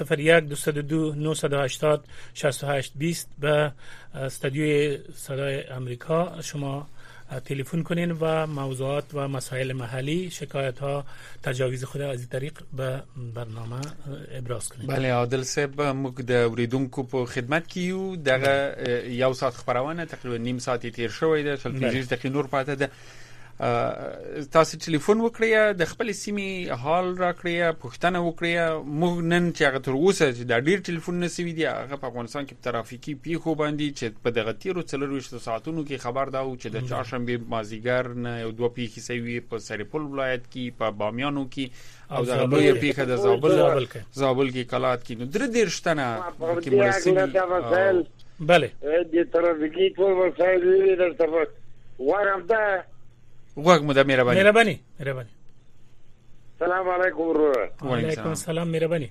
001-202-980-6820 به استودیوی صدای امریکا شما تلفن کنین و موضوعات و مسائل محلی، شکایت ها، تجاویز خود از این طریق به برنامه ابراز کنین. بله عادل صاحب، موږ د اوریدونکو په خدمت کې یو. دغه یو ساعت خبرونه تقریبا نیم ساعت تیر شوی دی، 15 دقیقې نور پاتې ده. تاسو ټلیفون وکړئ، د خپل سیمې حال راکړئ، پوښتنه وکړئ. موږ نن چې هغه تر اوسه چې د ډیر ټلیفون نسوي دی، هغه په افغانستان کې ترافیکي پیښو باندې چې په دغه تیرو 24 ساعتونو کې خبر دا و چې د چهارشنبه مازیګر نه یو دوه پیښې سوي په سرپل ولایت کې، په بامیانو کې، او د لوی پیښه د زابل کې کلات کې. نو درې درشتنه کې مرسي. بله د ترافیکي ټول وسایل لري درته وارم ده. وګ مو د مهرباني. السلام علیکم ورور. وعلیکم السلام مهرباني.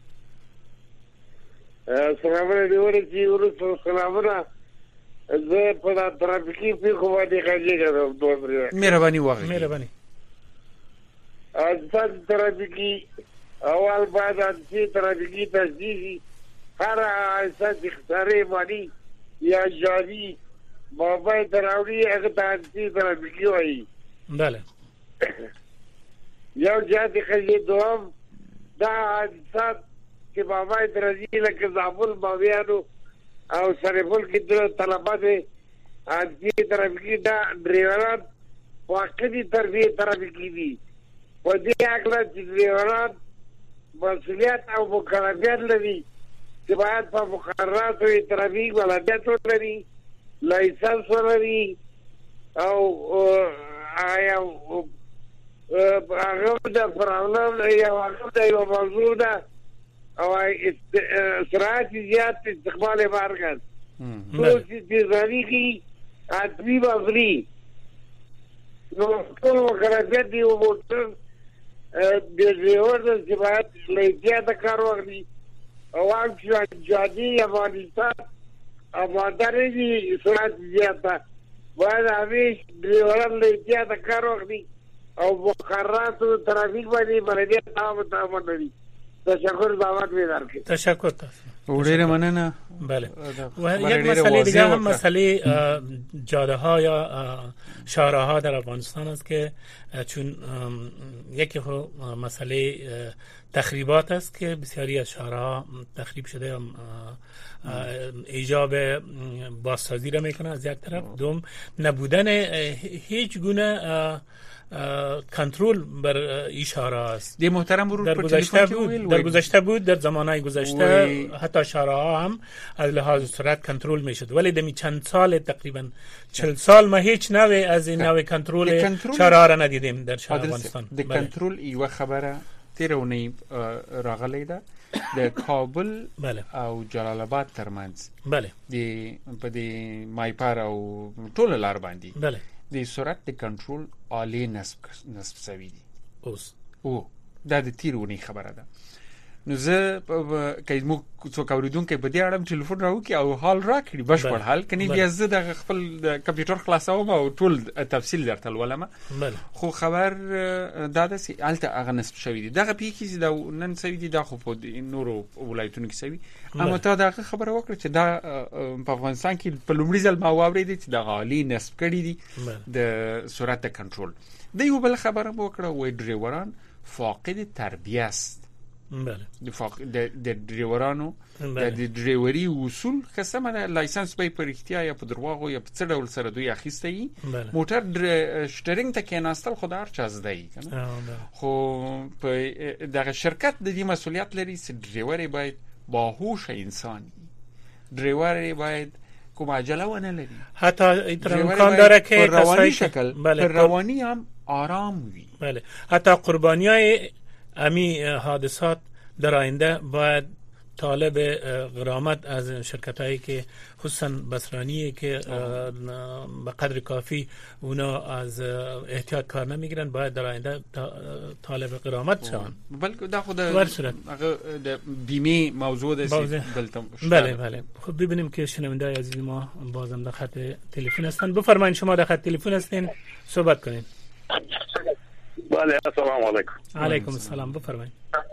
سلام علیکم ورور. سلامونه. زه په ترافیکي پیښو باندې غږیږم دوه مهرباني وغږی. مهرباني. اځه ترافیکي اول بعد چې ترافیکي تجدیدي هر اساس اختیاري باندې یا جاري بابا تراوی هغه تاسو ترافیکي وایي. بله یو جاتي خلې دوام دا حادثات چې بابا درځي لکه زابل باویانو او سرپل کې د طلبات اځي ترافیکي دا ډرایوران واقعي ترافیکي دي. په دې اړه چې ډرایوران مسؤلیت او مکلفیت لري چې باید په مقرراتو ترافیک ولادت ولري، لایسنس ولري او هغه د پرانه هغه د یو موضوع ده او سرعت زیات استقبال مارکت ټول چې ځاني کی ادبي بغري نو ټول وکړه دې او موټر د ډرایور چې باید لایسنس د کار وکړي او چې جادي افغانستان اماداري دي سرعت زیاته باید همیش ډرایوران لایسنس د کار وکړي او مقررات ترافیک باندې بلدیه تابع لري. تشکر دعوت می درکې. تشکر تاسو. ډېر مننه. بله و یک مسئله دیگه هم مسئله جاده ها یا شهرها در افغانستان است که چون یکی مسئله تخریبات است که بسیاری از شهرها تخریب شده، ایجاب بازسازی را میکنه از یک طرف، دوم نبودن هیچ گونه کنترل بر این شهرها است. دی محترم برو در گذشته بود در زمانهای گذشته حتی شهرها هم از لحاظ سرعت کنترل میشد، ولی دمی چند سال تقریبا 40 سال ما هیچ نوع از این نوع کنترل شهرها را ندیدیم در شهر افغانستان. د کنترل یو خبره تیرونی راغلی ده د کابل او جلال آباد ترمنځ. بله دی په دې مایپار او ټول لار باندې. بله د سرعت د کنټرول عالی نسب سوي دي اوس. او دا د تیرونی خبره ده. نو زه که مو څوک اوریدونکو په دې اړه ټلیفون راوکي او حال راکړي بشپړ حال کني بیا زه د خپل کمپیوټر خلاصوم او ټول تفصیل درته ولما. خو خبر دا د الته هغه نسب شوی دي دغه پیکي چې دا نن سوي دي دا خو په نورو ولایتونو کې سوي. اما تا دا خبره وکړه چې دا په افغانستان کې په لومړي ځل ما واورېدل چې د غالي نسب کړي دي د سرعت کنټرول. د یو بل خبره وکړه وای ډرایوران فاقد تربیه است. بله د ډرایورانو د ډرایوري اصول قسمه ده لایسنس به پر اختیار یا په درواغو یا په څه ډول سره دوی اخیستي موټر شټرینګ ته کې ناستل خدای چا زدای کنه. خو په دغه شرکت د دې مسولیت لري چې ډرایور باید باهوش انسان، ډرایور باید کوم عجله ونه لري، حتی تر امکان داره که روانی شکل پر روانی هم آرام وي. بله، حتی قربانیای امی حادثات در آینده باید طالب غرامت از شرکتایی که خصوصا بسرانی که به قدر کافی اونا از احتیاط کار نمیگیرن باید در آینده طالب غرامت شون. بلکه دا خود هغه بیمه موضوع ده بله. خب ببینیم که شنونده عزیز ما بازم در خط تلفن هستن. بفرمایید شما در خط تلفن هستین، صحبت کنین. بله السلام علیکم. علیکم السلام، بفرمایید.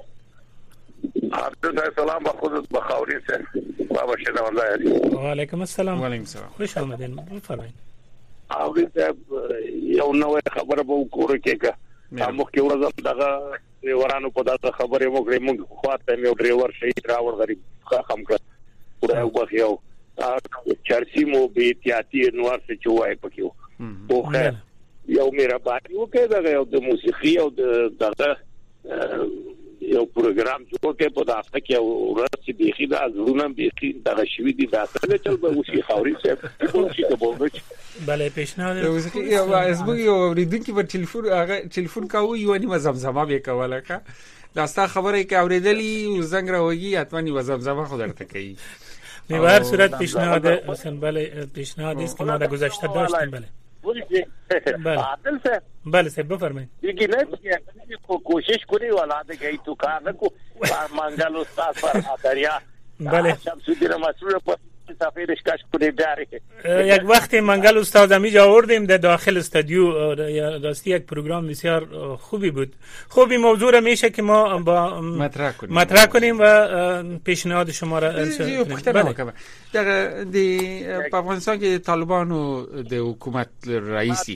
عبدالله سلام با خودت با خاورین سن بابا شنونده علی. و علیکم السلام. و علیکم السلام. خوش آمدین، بفرمایید. خاورین صاحب یو نوې خبره به وکړو کې موږ کې ورځ دغه ورانو په دغه خبره موږ خواته یو ډرایور شهید راوړ غریب خام کړ پورا وبخیو چرسی مو به احتیاطي نور څه چوي پکيو په خیر یو مهرباني وکړه دغه یو د موسیقي او دغه یو پروګرام جوړ کړي په داسته کې ورته بيخي د ازرونه بيخي دغه شوی دي داسته چل به وشي خاوري صاحب په شي ته بولګ بله پیشنهاد یو اسبوع یو ریډینګ په ټلیفون هغه ټلیفون کاوه یو نیمه زمزمه به کوله کا داسته خبره کې اوریدلی زنګ راوږي اتمنی وزمزمه خو درته کوي. به هر صورت پیشنهاد حسین بله پیشنهادی است که ما در گذشته داشتیم. بله عادل صاحب بله صاحب بفرمایید. دیگه نه کوشش کنی ولاده گئی تو کار نکو منگل استاد پر دریا بله شمسودین مسئول پر سفیرش کش کنی بیاری. یک وقتی منگل استاد امیجا آوردیم در داخل استودیو، راستی یک پروگرام بسیار خوبی بود. خوبی موضوع را میشه که ما با مطرح کنیم و پیشنهاد شما را بله. در په افغانستان کې طالبانو د حکومت رئیسی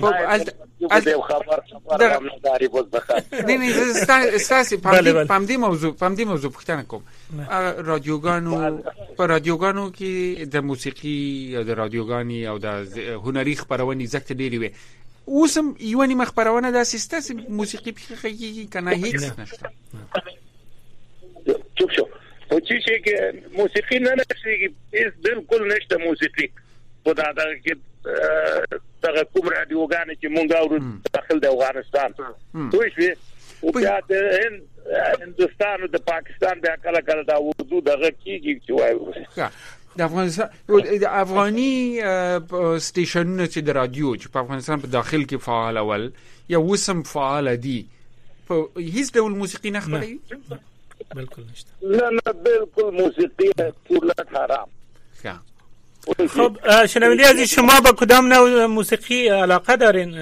اساسي پام دې موضوع پوښتنه کوم. رادیوګانو کې د موسیقي او د رادیوګانی او د هنري خبرونې زکه ډېری وي. اوسم یو نیمه خبرونه د اساس موسیقي پیخي کنه هیڅ نشته. چوپ شو او چې کې موسیقي نه نشي هیڅ بالکل نشته موسیقي په دا کې دغه کوم رادیوګان چې مونږ اورو داخل د افغانستان دوی شي او بیا د هندستان او د پاکستان بیا کله دا اردو دغه کیږي چې وایي د افغانستان د افغاني سټیشنونو چې د رادیو چې په افغانستان په داخل کې فعال اول یا وسم فعال دي په هیڅ ډول موسیقي نه خبري بالکل نشته. نه بالکل موسیقی کلا حرام. خب شنوندی عزیز شما با کدام نوع موسیقی علاقه دارین؟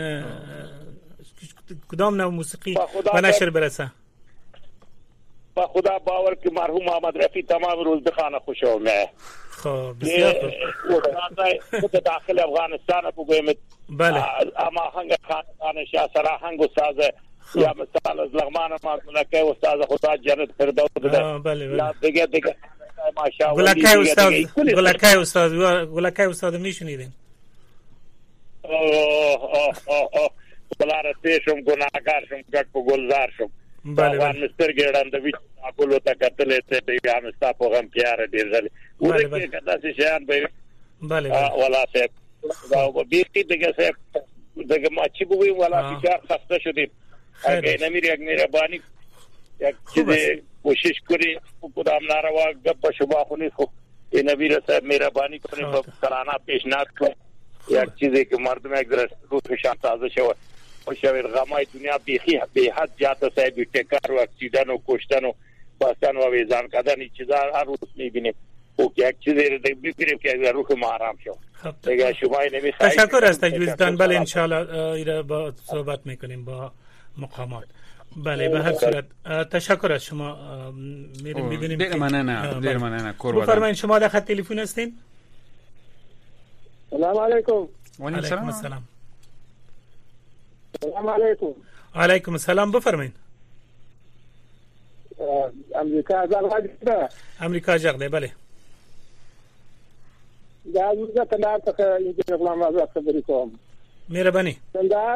کدام نوع موسیقی به نشر برسه؟ با خدا باور که مرحوم محمد رفیع تمام روز بخانه خوشومه. خب بسیار خوب داخل افغانستان بگویم بله اما هنگ خانه شاه سراهنگ استاد یا مثال از لغمان ما گلکای استاد خدا جنت فردوس ده. بله دیگه ماشاءالله گلکای استاد میشنیدین؟ بلاره شم گناهگار شم گک په گلزار شم. بله مستر ګړند وی اقول ته کتلې ته بیا هم ستا په غم کې اره ډیر ځلې ورته کدا چې شان به بله ولا صاحب دا به دې دغه صاحب دغه ما چې بوي ولا فکر خسته شو دي اگه نمیری یک مهربانی یک چیز کوشش کنی خودم ناروا گپ شبا خونی خو این نبی صاحب مهربانی کنی با سرانا پیشنهاد کنی یک چیزی که مردم یک درست روحشان تازه شود و شویر غمای دنیا بیخی به حد جاتا صاحب اتکار و اکسیدن و کشتن و باستن و ویزان کردن این چیزا هر روز میبینیم او که یک چیزی رو بگیریم که روح ما آرام شد. دیگه شما نمیخواهید. تشکر از تجویزتان. بله انشاءالله با صحبت میکنیم با مقامات. بله به هر صورت تشکر از شما. میریم میبینیم دیر مننه بفرمایید شما در خط تلفن هستین؟ سلام علیکم. و علیکم السلام. سلام علیکم. علیکم السلام بفرمایید. امریکا جغده بله. دا زه کندهار څخه انجینر غلام آزاد خبرې کوم. مهرباني. کندهار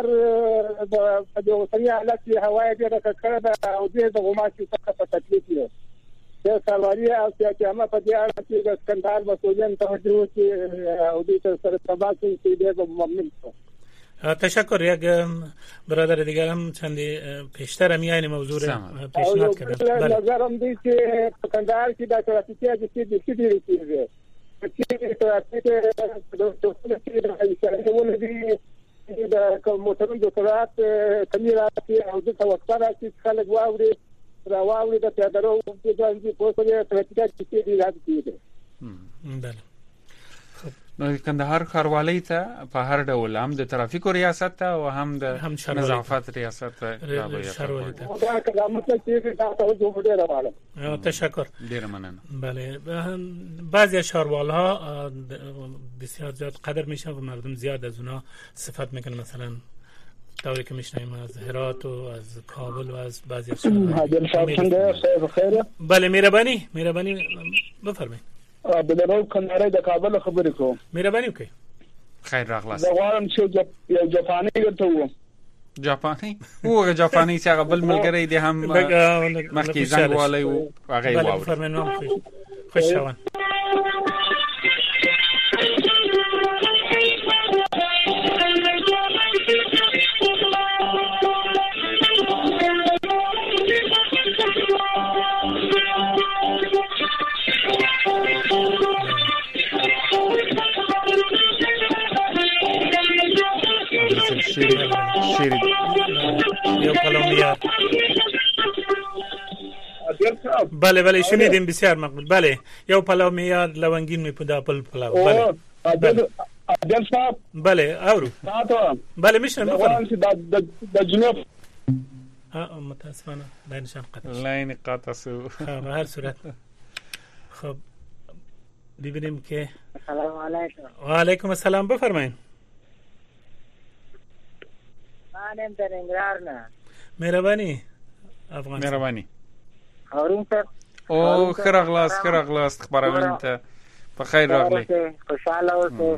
د اوسنی حالت هوایي ډېره کړه ده او د غوماشي څخه په تکلیف دی. د سروالي او سیاقامه په دې اړه چې د کندهار مسؤلین توجه وکړي او دې سره تماس کې دې ممنون شم. تشکر. یک برادر دیگر هم چندی پیشتر هم یعنی موضوع پیشنهاد کردن. نظرم دی چې په کندهار کې د ترافیکي حادثې د څه ډېرې کیږي چې ترافیک د ټولو کې د حادثو دي د موټرونو د سرعت کمی راځي او د توقع راځي خلک واوري د پیاده‌رو په ځای په څیر ترافیکي حادثې دي راځي. بله. نو کندهار ښاروالۍ ته په هر ډول هم د ترافیکو ریاست ته او هم د نظافت ریاست ته ښاروالۍ ته. دا کلامات چې تاسو جوړ راوړل. تشکر. ډیر مننه. بله. بعضی از ښاروال‌ها بسیار زیاد قدر میشن و مردم زیاد از اونها استفاده میکنن، مثلا طوری که میشنیم از هرات و از کابل و از بعضی از ښاروال‌ها. بله مهربانی بفرمایئ. بلرو کندهار د کابل خبرې کوم. مهرباني وکړئ. خیر راغلاست. زه غواړم چې یو جاپاني ورته وو. جاپاني چې هغه بل ملګری دی هم مخکې زنګ والی و هغه واوري. فرمایئ. خوش شوان. بله شنیدیم. بسیار مقبول. بله یو پلاو میاد لونگین می پدا پلاو. بله عادل صاحب. بله اورو. بله میشنم. د جنوب متاسفانه لاین قطع شو. به هر صورت خب ببینیم که. سلام علیکم. و علیکم السلام. بفرمایید. منم در ننگرهار نه. مهربانی. افغانستان. مهربانی. خاورین صاحب. او خیرغلاست خبرونه ته په خیر راغلی. خوشاله اوسئ.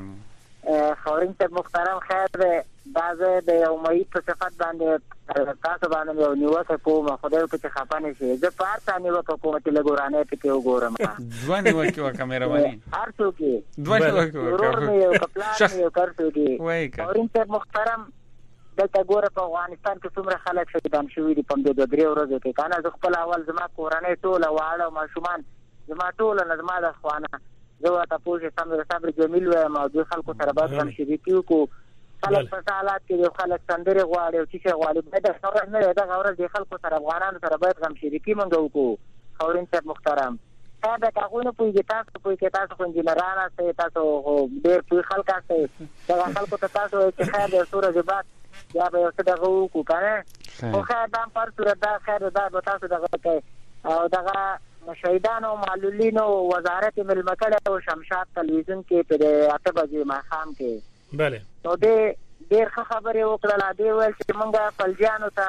خاورین صاحب محترم خیر بعض د یو مې په صفات باندې تاسو باندې یو نیوکه کوم. خدای په خفه نشي. زه په هر ثانیه وکړم چې لګورانه پکې وګورم. ځواني وکړه مهرباني. هر څوک ځواني وکړه. یو کپلان یو کارتوګي. خاورین صاحب محترم دلته ګوره په افغانستان کې څومره خلک شهیدان شوي دي په دې 2-3 ورځې کې. کنه زه خپل اول زما کورنۍ ټوله واړه ماشومان زما ټوله نظم د خوانه زه ورته پوښتنه صبر جمیل وایم او د خلکو سره باید هم شریکي وکړو. خلک په حالات کې د خلک سندري غواړي او چې غواړي باید څنګه نه دا غوړ د خلکو سره افغانانو سره باید هم شریکي منګو وکړو. خاورین صاحب محترم دا کاغونه پوي تاسو خو انجنیران استه تاسو ډېر پوي خلک استه دا خلکو ته تاسو چې خیر د سورج بعد یا به څه دغه وکړو کنه. خو خیر دا پر صورت دا خیر دا به تاسو دغه کوي او دغه شهیدانو معلولینو وزارت ملمکړه او شمشاد تلویزیون کې په 8 بجې ماښام کې. بله. نو ډېر خبرې وکړه. دې ویل چې موږ فلجانو ته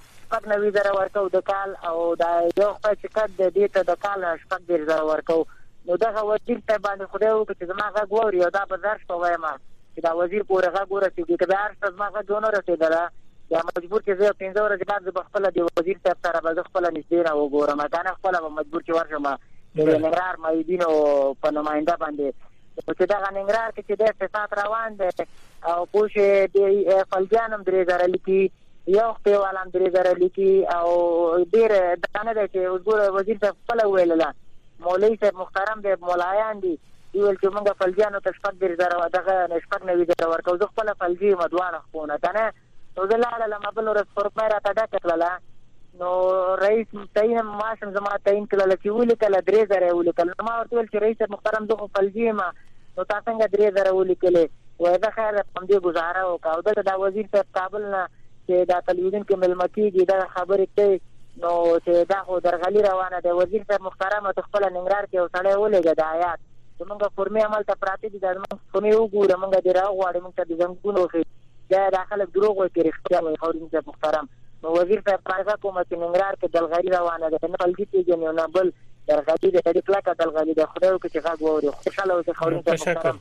90,000 ورکو د کال او دا یو څه کډ دې ته د کال 90,000 ورکو. نو دغه وزیر ته باندې خدای وکړي چې زما غږ ووري او دا به درس په وایم چې دا وزیر پورې غږ ورسېږي. که دا هر څه زما غږ ونه رسېدله یا مجبور چې زه 15 ورځې بعد زه به خپله د وزیر صاحب سره به زه خپله نږدې نه وګورم. که نه خپله به مجبور چې ورشم د ننګرهار معیدینو په نماینده باندې چې دغه ننګرهار کې چې د فساد روان دی او پوه شې د فلجان هم 3,000 لیکي یو خپلوال هم 3,000 لیکي او ډېر دا نه دی چې اوس ګوره وزیر صاحب خپله ویلله مولوي صاحب محترم دی مولایان دي ویل چې موږ فلجانو ته 90,000 دغه 90,000 ورکو. زه خپله فلجي یم دواړه خپونه که نه نو زه لاړلم بل ورځ فورمه راته ډکه کړله. نو رئیس تعین معاشم زما تعین کړله چې ولیکله 3,000 یې ولیکل. نو ما ورته ویل چې رئیس محترم زه خو فلجي یم نو تا څنګه 3,000 ولیکلې. وایي دا خیر په همدې ګزاره وکړه. او دلته دا وزیر صاحب کابل نه چې دا تلویزیون کې مېلمه کېږي دا خبرې کوي نو چې دا خو درغلي روانه دی. وزیر صاحب محترم ته خپله ننګرهار کې یو سړی ولېږه د آیات زمونږ فورمې عمل ته پراته دي. دا زمونږ فورمې وګوره موږ دې راوغواړې موږ ته د زنګون وښي دا خلک دروغ وایي چې رښتیا وایي. خاورین صاحب محترم نو وزیر صاحب پارګه کومه چې ننګرهار کې دلغلي روانه ده نه فلجي پېژني نه بل درغلي ده ډېر کلکه دلغلي ده. خدای وکړي چې غږ واوري. خوشحاله اوسئ خاورین صاحب محترم.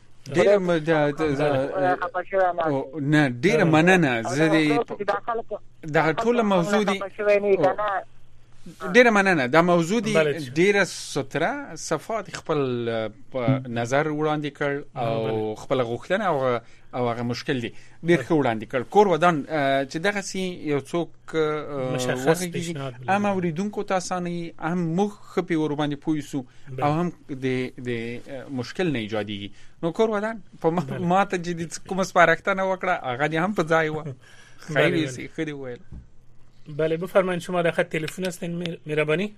ډېره مننه. زه دې دا ټول موضوع دي ډیره مننه دا موضوع دی ډیره ستره صفات خپل نظر وړاندې کړ او خپل غوښتنه او هغه مشکل دی ډیر ښه وړاندې کړ کور ودان چې دغه سي یو څوک وغږیږي هم اوریدونکو ته اسانه هم مخ خپي ور باندې پویسو او هم د مشکل نه ایجاديږي نو کور ودان په ما ته جديد کوم سپارښتنه وکړه هغه هم په ځای و خیلی سي خدي ویل بله بفرمایید شما در خط تلفن هستین مهربانی.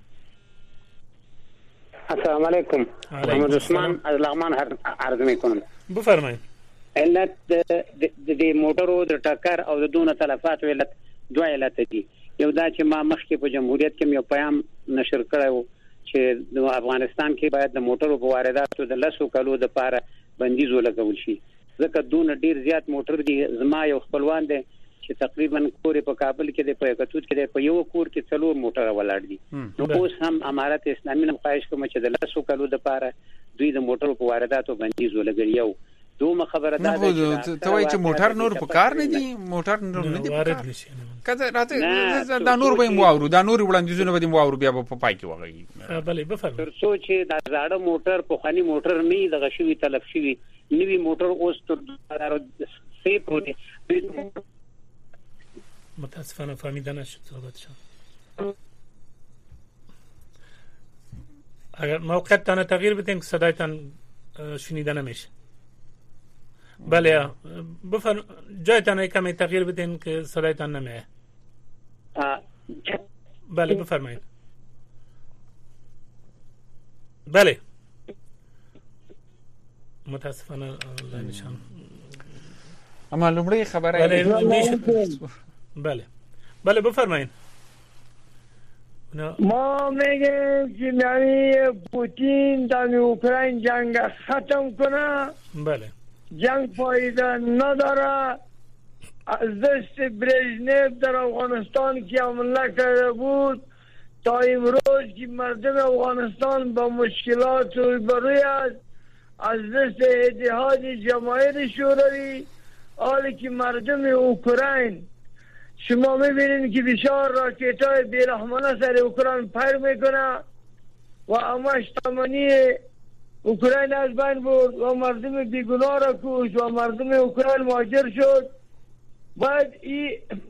السلام علیکم. محمد عثمان از لغمان عرض میکنم. بفرمایید. علت د موټرو د ټکر او د دونه تلفات علت دوه علت دي. یو دا چې ما مخکې په جمهوریت کې یو پیام نشر کړو چې د افغانستان کې باید د موټرو په وارداتو د 10 کلو د پاره بندیز ولګول شي. ځکه دونه ډیر زیات موټر دي. زما یو خپلوان دی چې تقریبا کور په کابل کې د پېکتوت کې په یو کور کې 4 موټر ولاړ دي. نو اوس هم امارات اسلامي نم خواهش کوم چې د 10 کلو د پاره دوی د موټرو په وارداتو بندیز ولګي. یو دوه خبره ده چې ته وایي چې موټر نور په کار نه دي موټر نور نه دي وارد نشي کله راته دا نور به مواورو دا نور وړاندیزونه به مواورو بیا په پای کې وغږی. بله بفرمایئ. تر څو چې دا زاړه موټر په خاني موټر نه دغه شوی تلف شوی نوی موټر اوس تر 2003 پورې متاسفانه فهمیده نشد صحبتشان. اگر موقعتان تغییر بدین که صدایتان شنیده نمیشه. بله جایتان کمی تغییر بدین که صدایتان نمیه. بله بفرمایید. بله متاسفانه نشان اما لومړی خبره بله بفرمایید. ما میگیم که یعنی پوتین در اوکراین جنگ ختم کنه. بله جنگ فایده نداره. از دست برژنف در افغانستان که حمله کرده بود تا امروز که مردم افغانستان با مشکلات روبرو است. از دست اتحاد جماهیر شوروی حالی که مردم اوکراین شما میبینید که بسیار راکت‌های بیرحمانه سر اوکراین پیر میکنه و همش تمامی اوکراین از بین برد و مردم بیگناه را کشت و مردم اوکراین مهاجر شد. باید این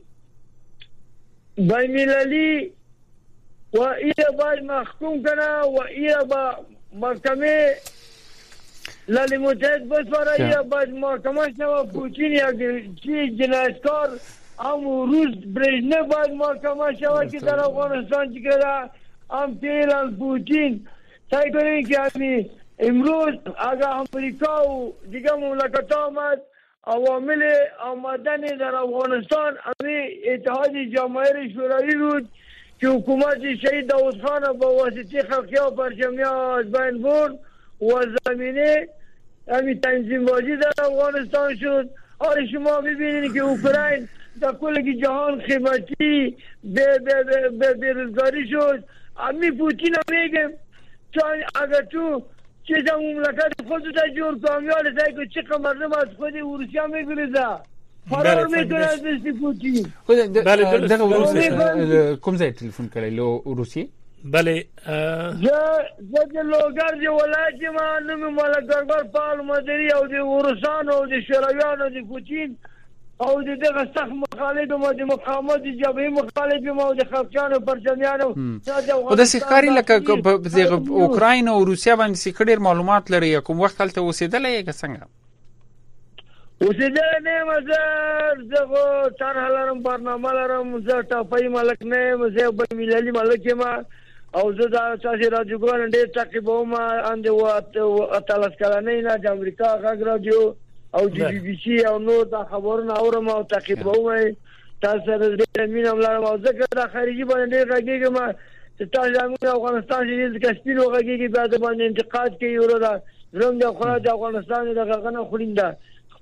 بین‌المللی و این باید محکوم کنه و این با محکمه ملل متحد بسپاره یا باید محکمه شنوه. پوتین یک جنایتکار هم روز برژنف باید محکمه شوه که در افغانستان چی کرده هم فعلا پوتین سعی کنید که همی امروز اگر امریکا و دیگه مملکت آمد عوامل آمدن در افغانستان همی اتحاد جماهیر شوروی بود که حکومت شهید داود خان با واسطه خلقی و پرچمی از بین برد و زمینه همی تنظیم بازی در افغانستان شد. آره شما ببینید که اوکراین در کل جهان قیمتی بیروزگاری شد. همی پوتین میگم اگر تو چیز مملکت خودت جور کامیال سعی که چه مردم از خود روسیه میگریزه فرار میکنه از دست پوتین. بله دغه کوم ځای ټلیفون کړی لو روسیه. بله زه لوګر دی ولایت ما نوم ملګرګر پال مدری او د روسانو او د شورویانو د پوتین او دغه سخت مخالف او د مقاومت جبهه مخالف او د خلقانو پرچمیانو خو د سخاري لکه په اوکراین او روسیا باندې سکړیر معلومات لري کوم وخت تلته اوسېدلې څنګه اوسېدل نه مزه زه طرح لرم برنامه لرم زه ټاپي ملک نه مزه بین ملي ملک ما او زه دا تاسو راډیوګان ډېر تعقیبوم اند و اتلس کلنې نه د امریکا غږ رادیو او د بي بي سي او نو دا خبرونه اورم او تعقیبوم تاسو دې مینم لرم او ځکه دا خارجي باندې غږیږم چې تاسو د افغانستان د کسبینو غږیږي بعد باندې انتقاد کوي ورته زموږ د افغانستان د غږنه خورینده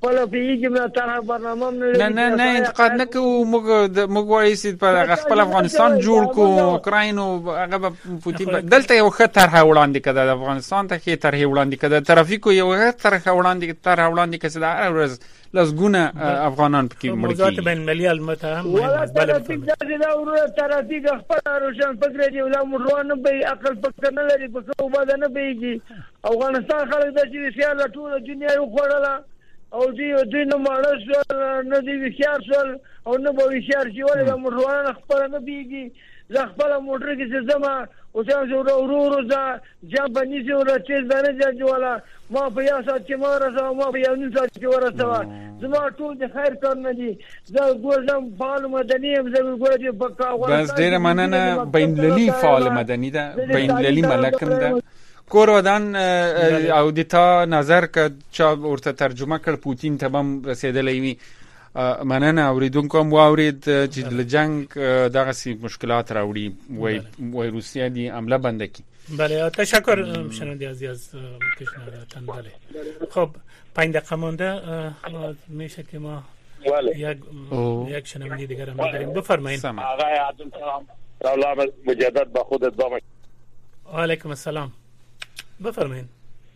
خپل پیږي نه طرح برنامه نه انتقاد نه کوو موږ وایي چې په خپل افغانستان جوړ کو اوکراین او هغه پوتین دلته یو خطر وړاندې کړه د افغانستان ته کې طرح وړاندې کړه ترافیکو یو طرح وړاندې کړه دا ورځ لزګونه افغانان پکې مړ موضوعات بین المللي البته هم بله ترافیک خپل روشن فکر دی ولا مروان به عقل فکر نه لري په څو باندې نه بیږي افغانستان خلک د چې سیاله ټول دنیا یو خړله او دوی نه ماړه نه دی وشار شول او نه به وشار شي ولې د مروان خپل نه بیږي زه خپل موټر کې زما او څنګه ورو ځا جابني چې ورته ځنه ځجواله ما په یو سات کې ما راځم ما په یو نیم سات کې ورسوه زما ټول د خیر کار نه دي زه ګورم فعال مدني هم زه ګورم په کاغذ بس ډیر مننه بین المللي فعال مدني ده بین المللي ملکم ده کور ودان او د تا نظر ک چا ورته ترجمه کړ پوتین ته هم رسیدلې وي مننه اوریدونکو هم واورید چې د جنگ دغه سي مشکلات راوړي وای روسیه دی عمله بنده کی بله تشکر شنونده عزیز پیشنهادتان. بله خب 5 دقیقه مونده میشه که ما یک شنونده دیگر هم داریم. بفرمایید آقای عبدالسلام سلام مجدد با خودت با علیکم السلام بفرمایید.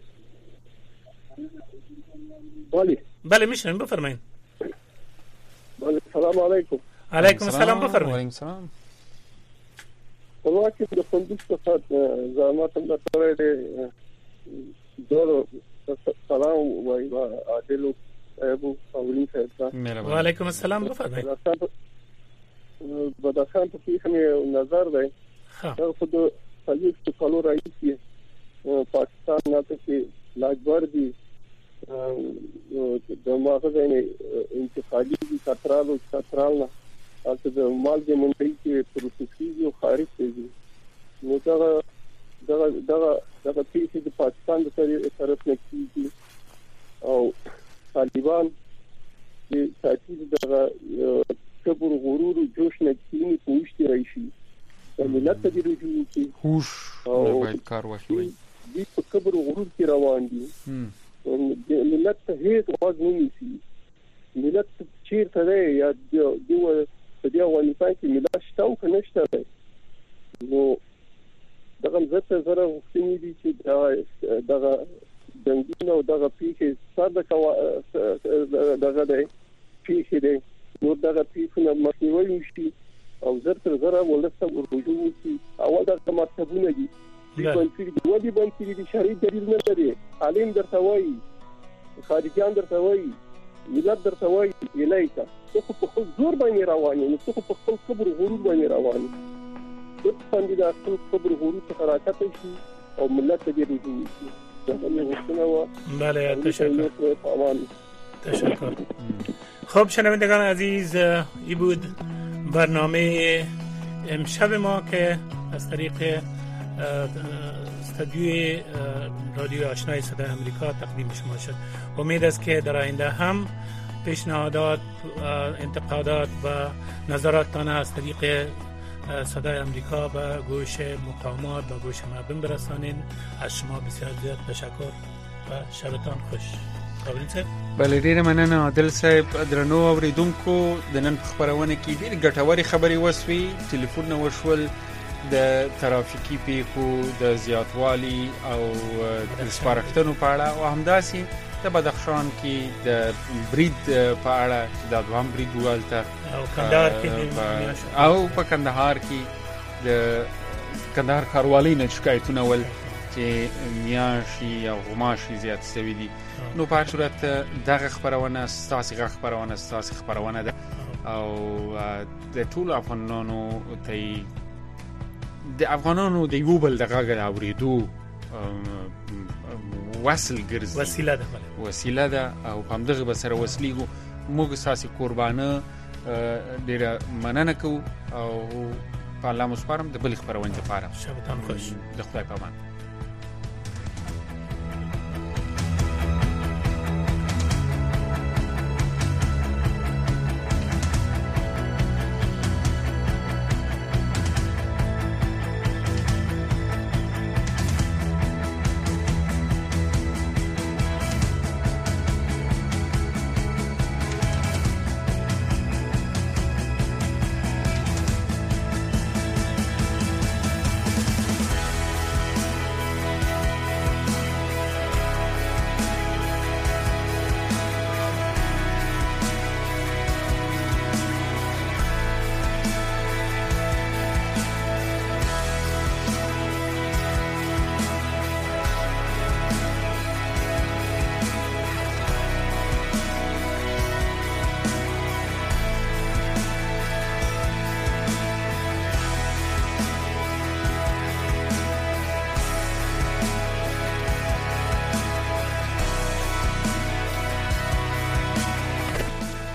بله میشنم بفرمایید. بله سلام علیکم. علیکم السلام بفرمایید. وعلیکم السلام. ولکه د کندوز څخه زعامت هم درته دورو سلام وای عادل ابو اولین صاحب. وعلیکم السلام بفرمایید. بدخشان په کې هم نظر دی. دا خود صلیب کالو رئیس پاکستان نه ته لاجوردی د ماخذ انتقالي کترالو کترالنا اته د مالګې منډي کې پروسسي او خارج دي نو دا پیسې د پاکستان د طرف نه کیږي او طالبان چې ساتي د کبر غرور او جوش نه کینی پوښتې راشي ملت ته دی چې هوش باید کار وکړي دي په کبر غرور کې روان دي ملت ته هیڅ واز نه نیسي ملت چیرته دی یا دوه په دې افغانستان کې ملت شته او که نشته دی نو دغه ځکه زره وختي دي چې دغه جنګونه او دغه پیښې سره دغه دی پیښې دی نو دغه پیښونه مخنیوي وشي او زره ولسته ورجو وشي اول دغه مطلبونه دي ودي بنتي دي شرعي دلیل نه لري عالم درته وایي خارجيان درته وایي ملت درته وایي الیکا څه په خپل زور باندې رواني نو څه په خپل کبر غرور باندې رواني د څنګه د خپل کبر غرور څخه راکته شي او ملت ته دې رجوع وشي. بله تشکر. خب شنوندگان عزیز ای بود برنامه امشب ما که از طریق استودیوی رادیو آشنای صدای امریکا تقدیم شما شد. امید است که در آینده هم پیشنهادات، انتقادات و نظراتتان از طریق صدای امریکا به گوش مقامات و گوش مردم برسانین. از شما بسیار زیاد تشکر و شبتان خوش. بله ډیره مننه عادل صاحب. درنو اوریدونکو د نن خبرونه کې ډېر ګټورې خبرې وسوي. ټلیفون وشول د ترافیکي پیښو د زیاتوالي او د سپارښتنو په اړه او همداسې د بدخشان کې د برید په اړه د دوام برید ولته او په کندهار کې د کندهار کاروالۍ نه شکایتونه ول چې میاشي او غماشي زیات شوي دي. نو په صورت دغه خبرونه ستاسو خبرونه ده او د ټول افغانانو ته د افغانانو د یو بل دغه اوریدو وصل ګرځي وسیله ده او په همدغه به سره وسلیږو. موږ ساسي قربانه ډیره مننه کوو او په الله مو سپارم د بل خبرونه لپاره. شبتان خوش. د خدای په امان.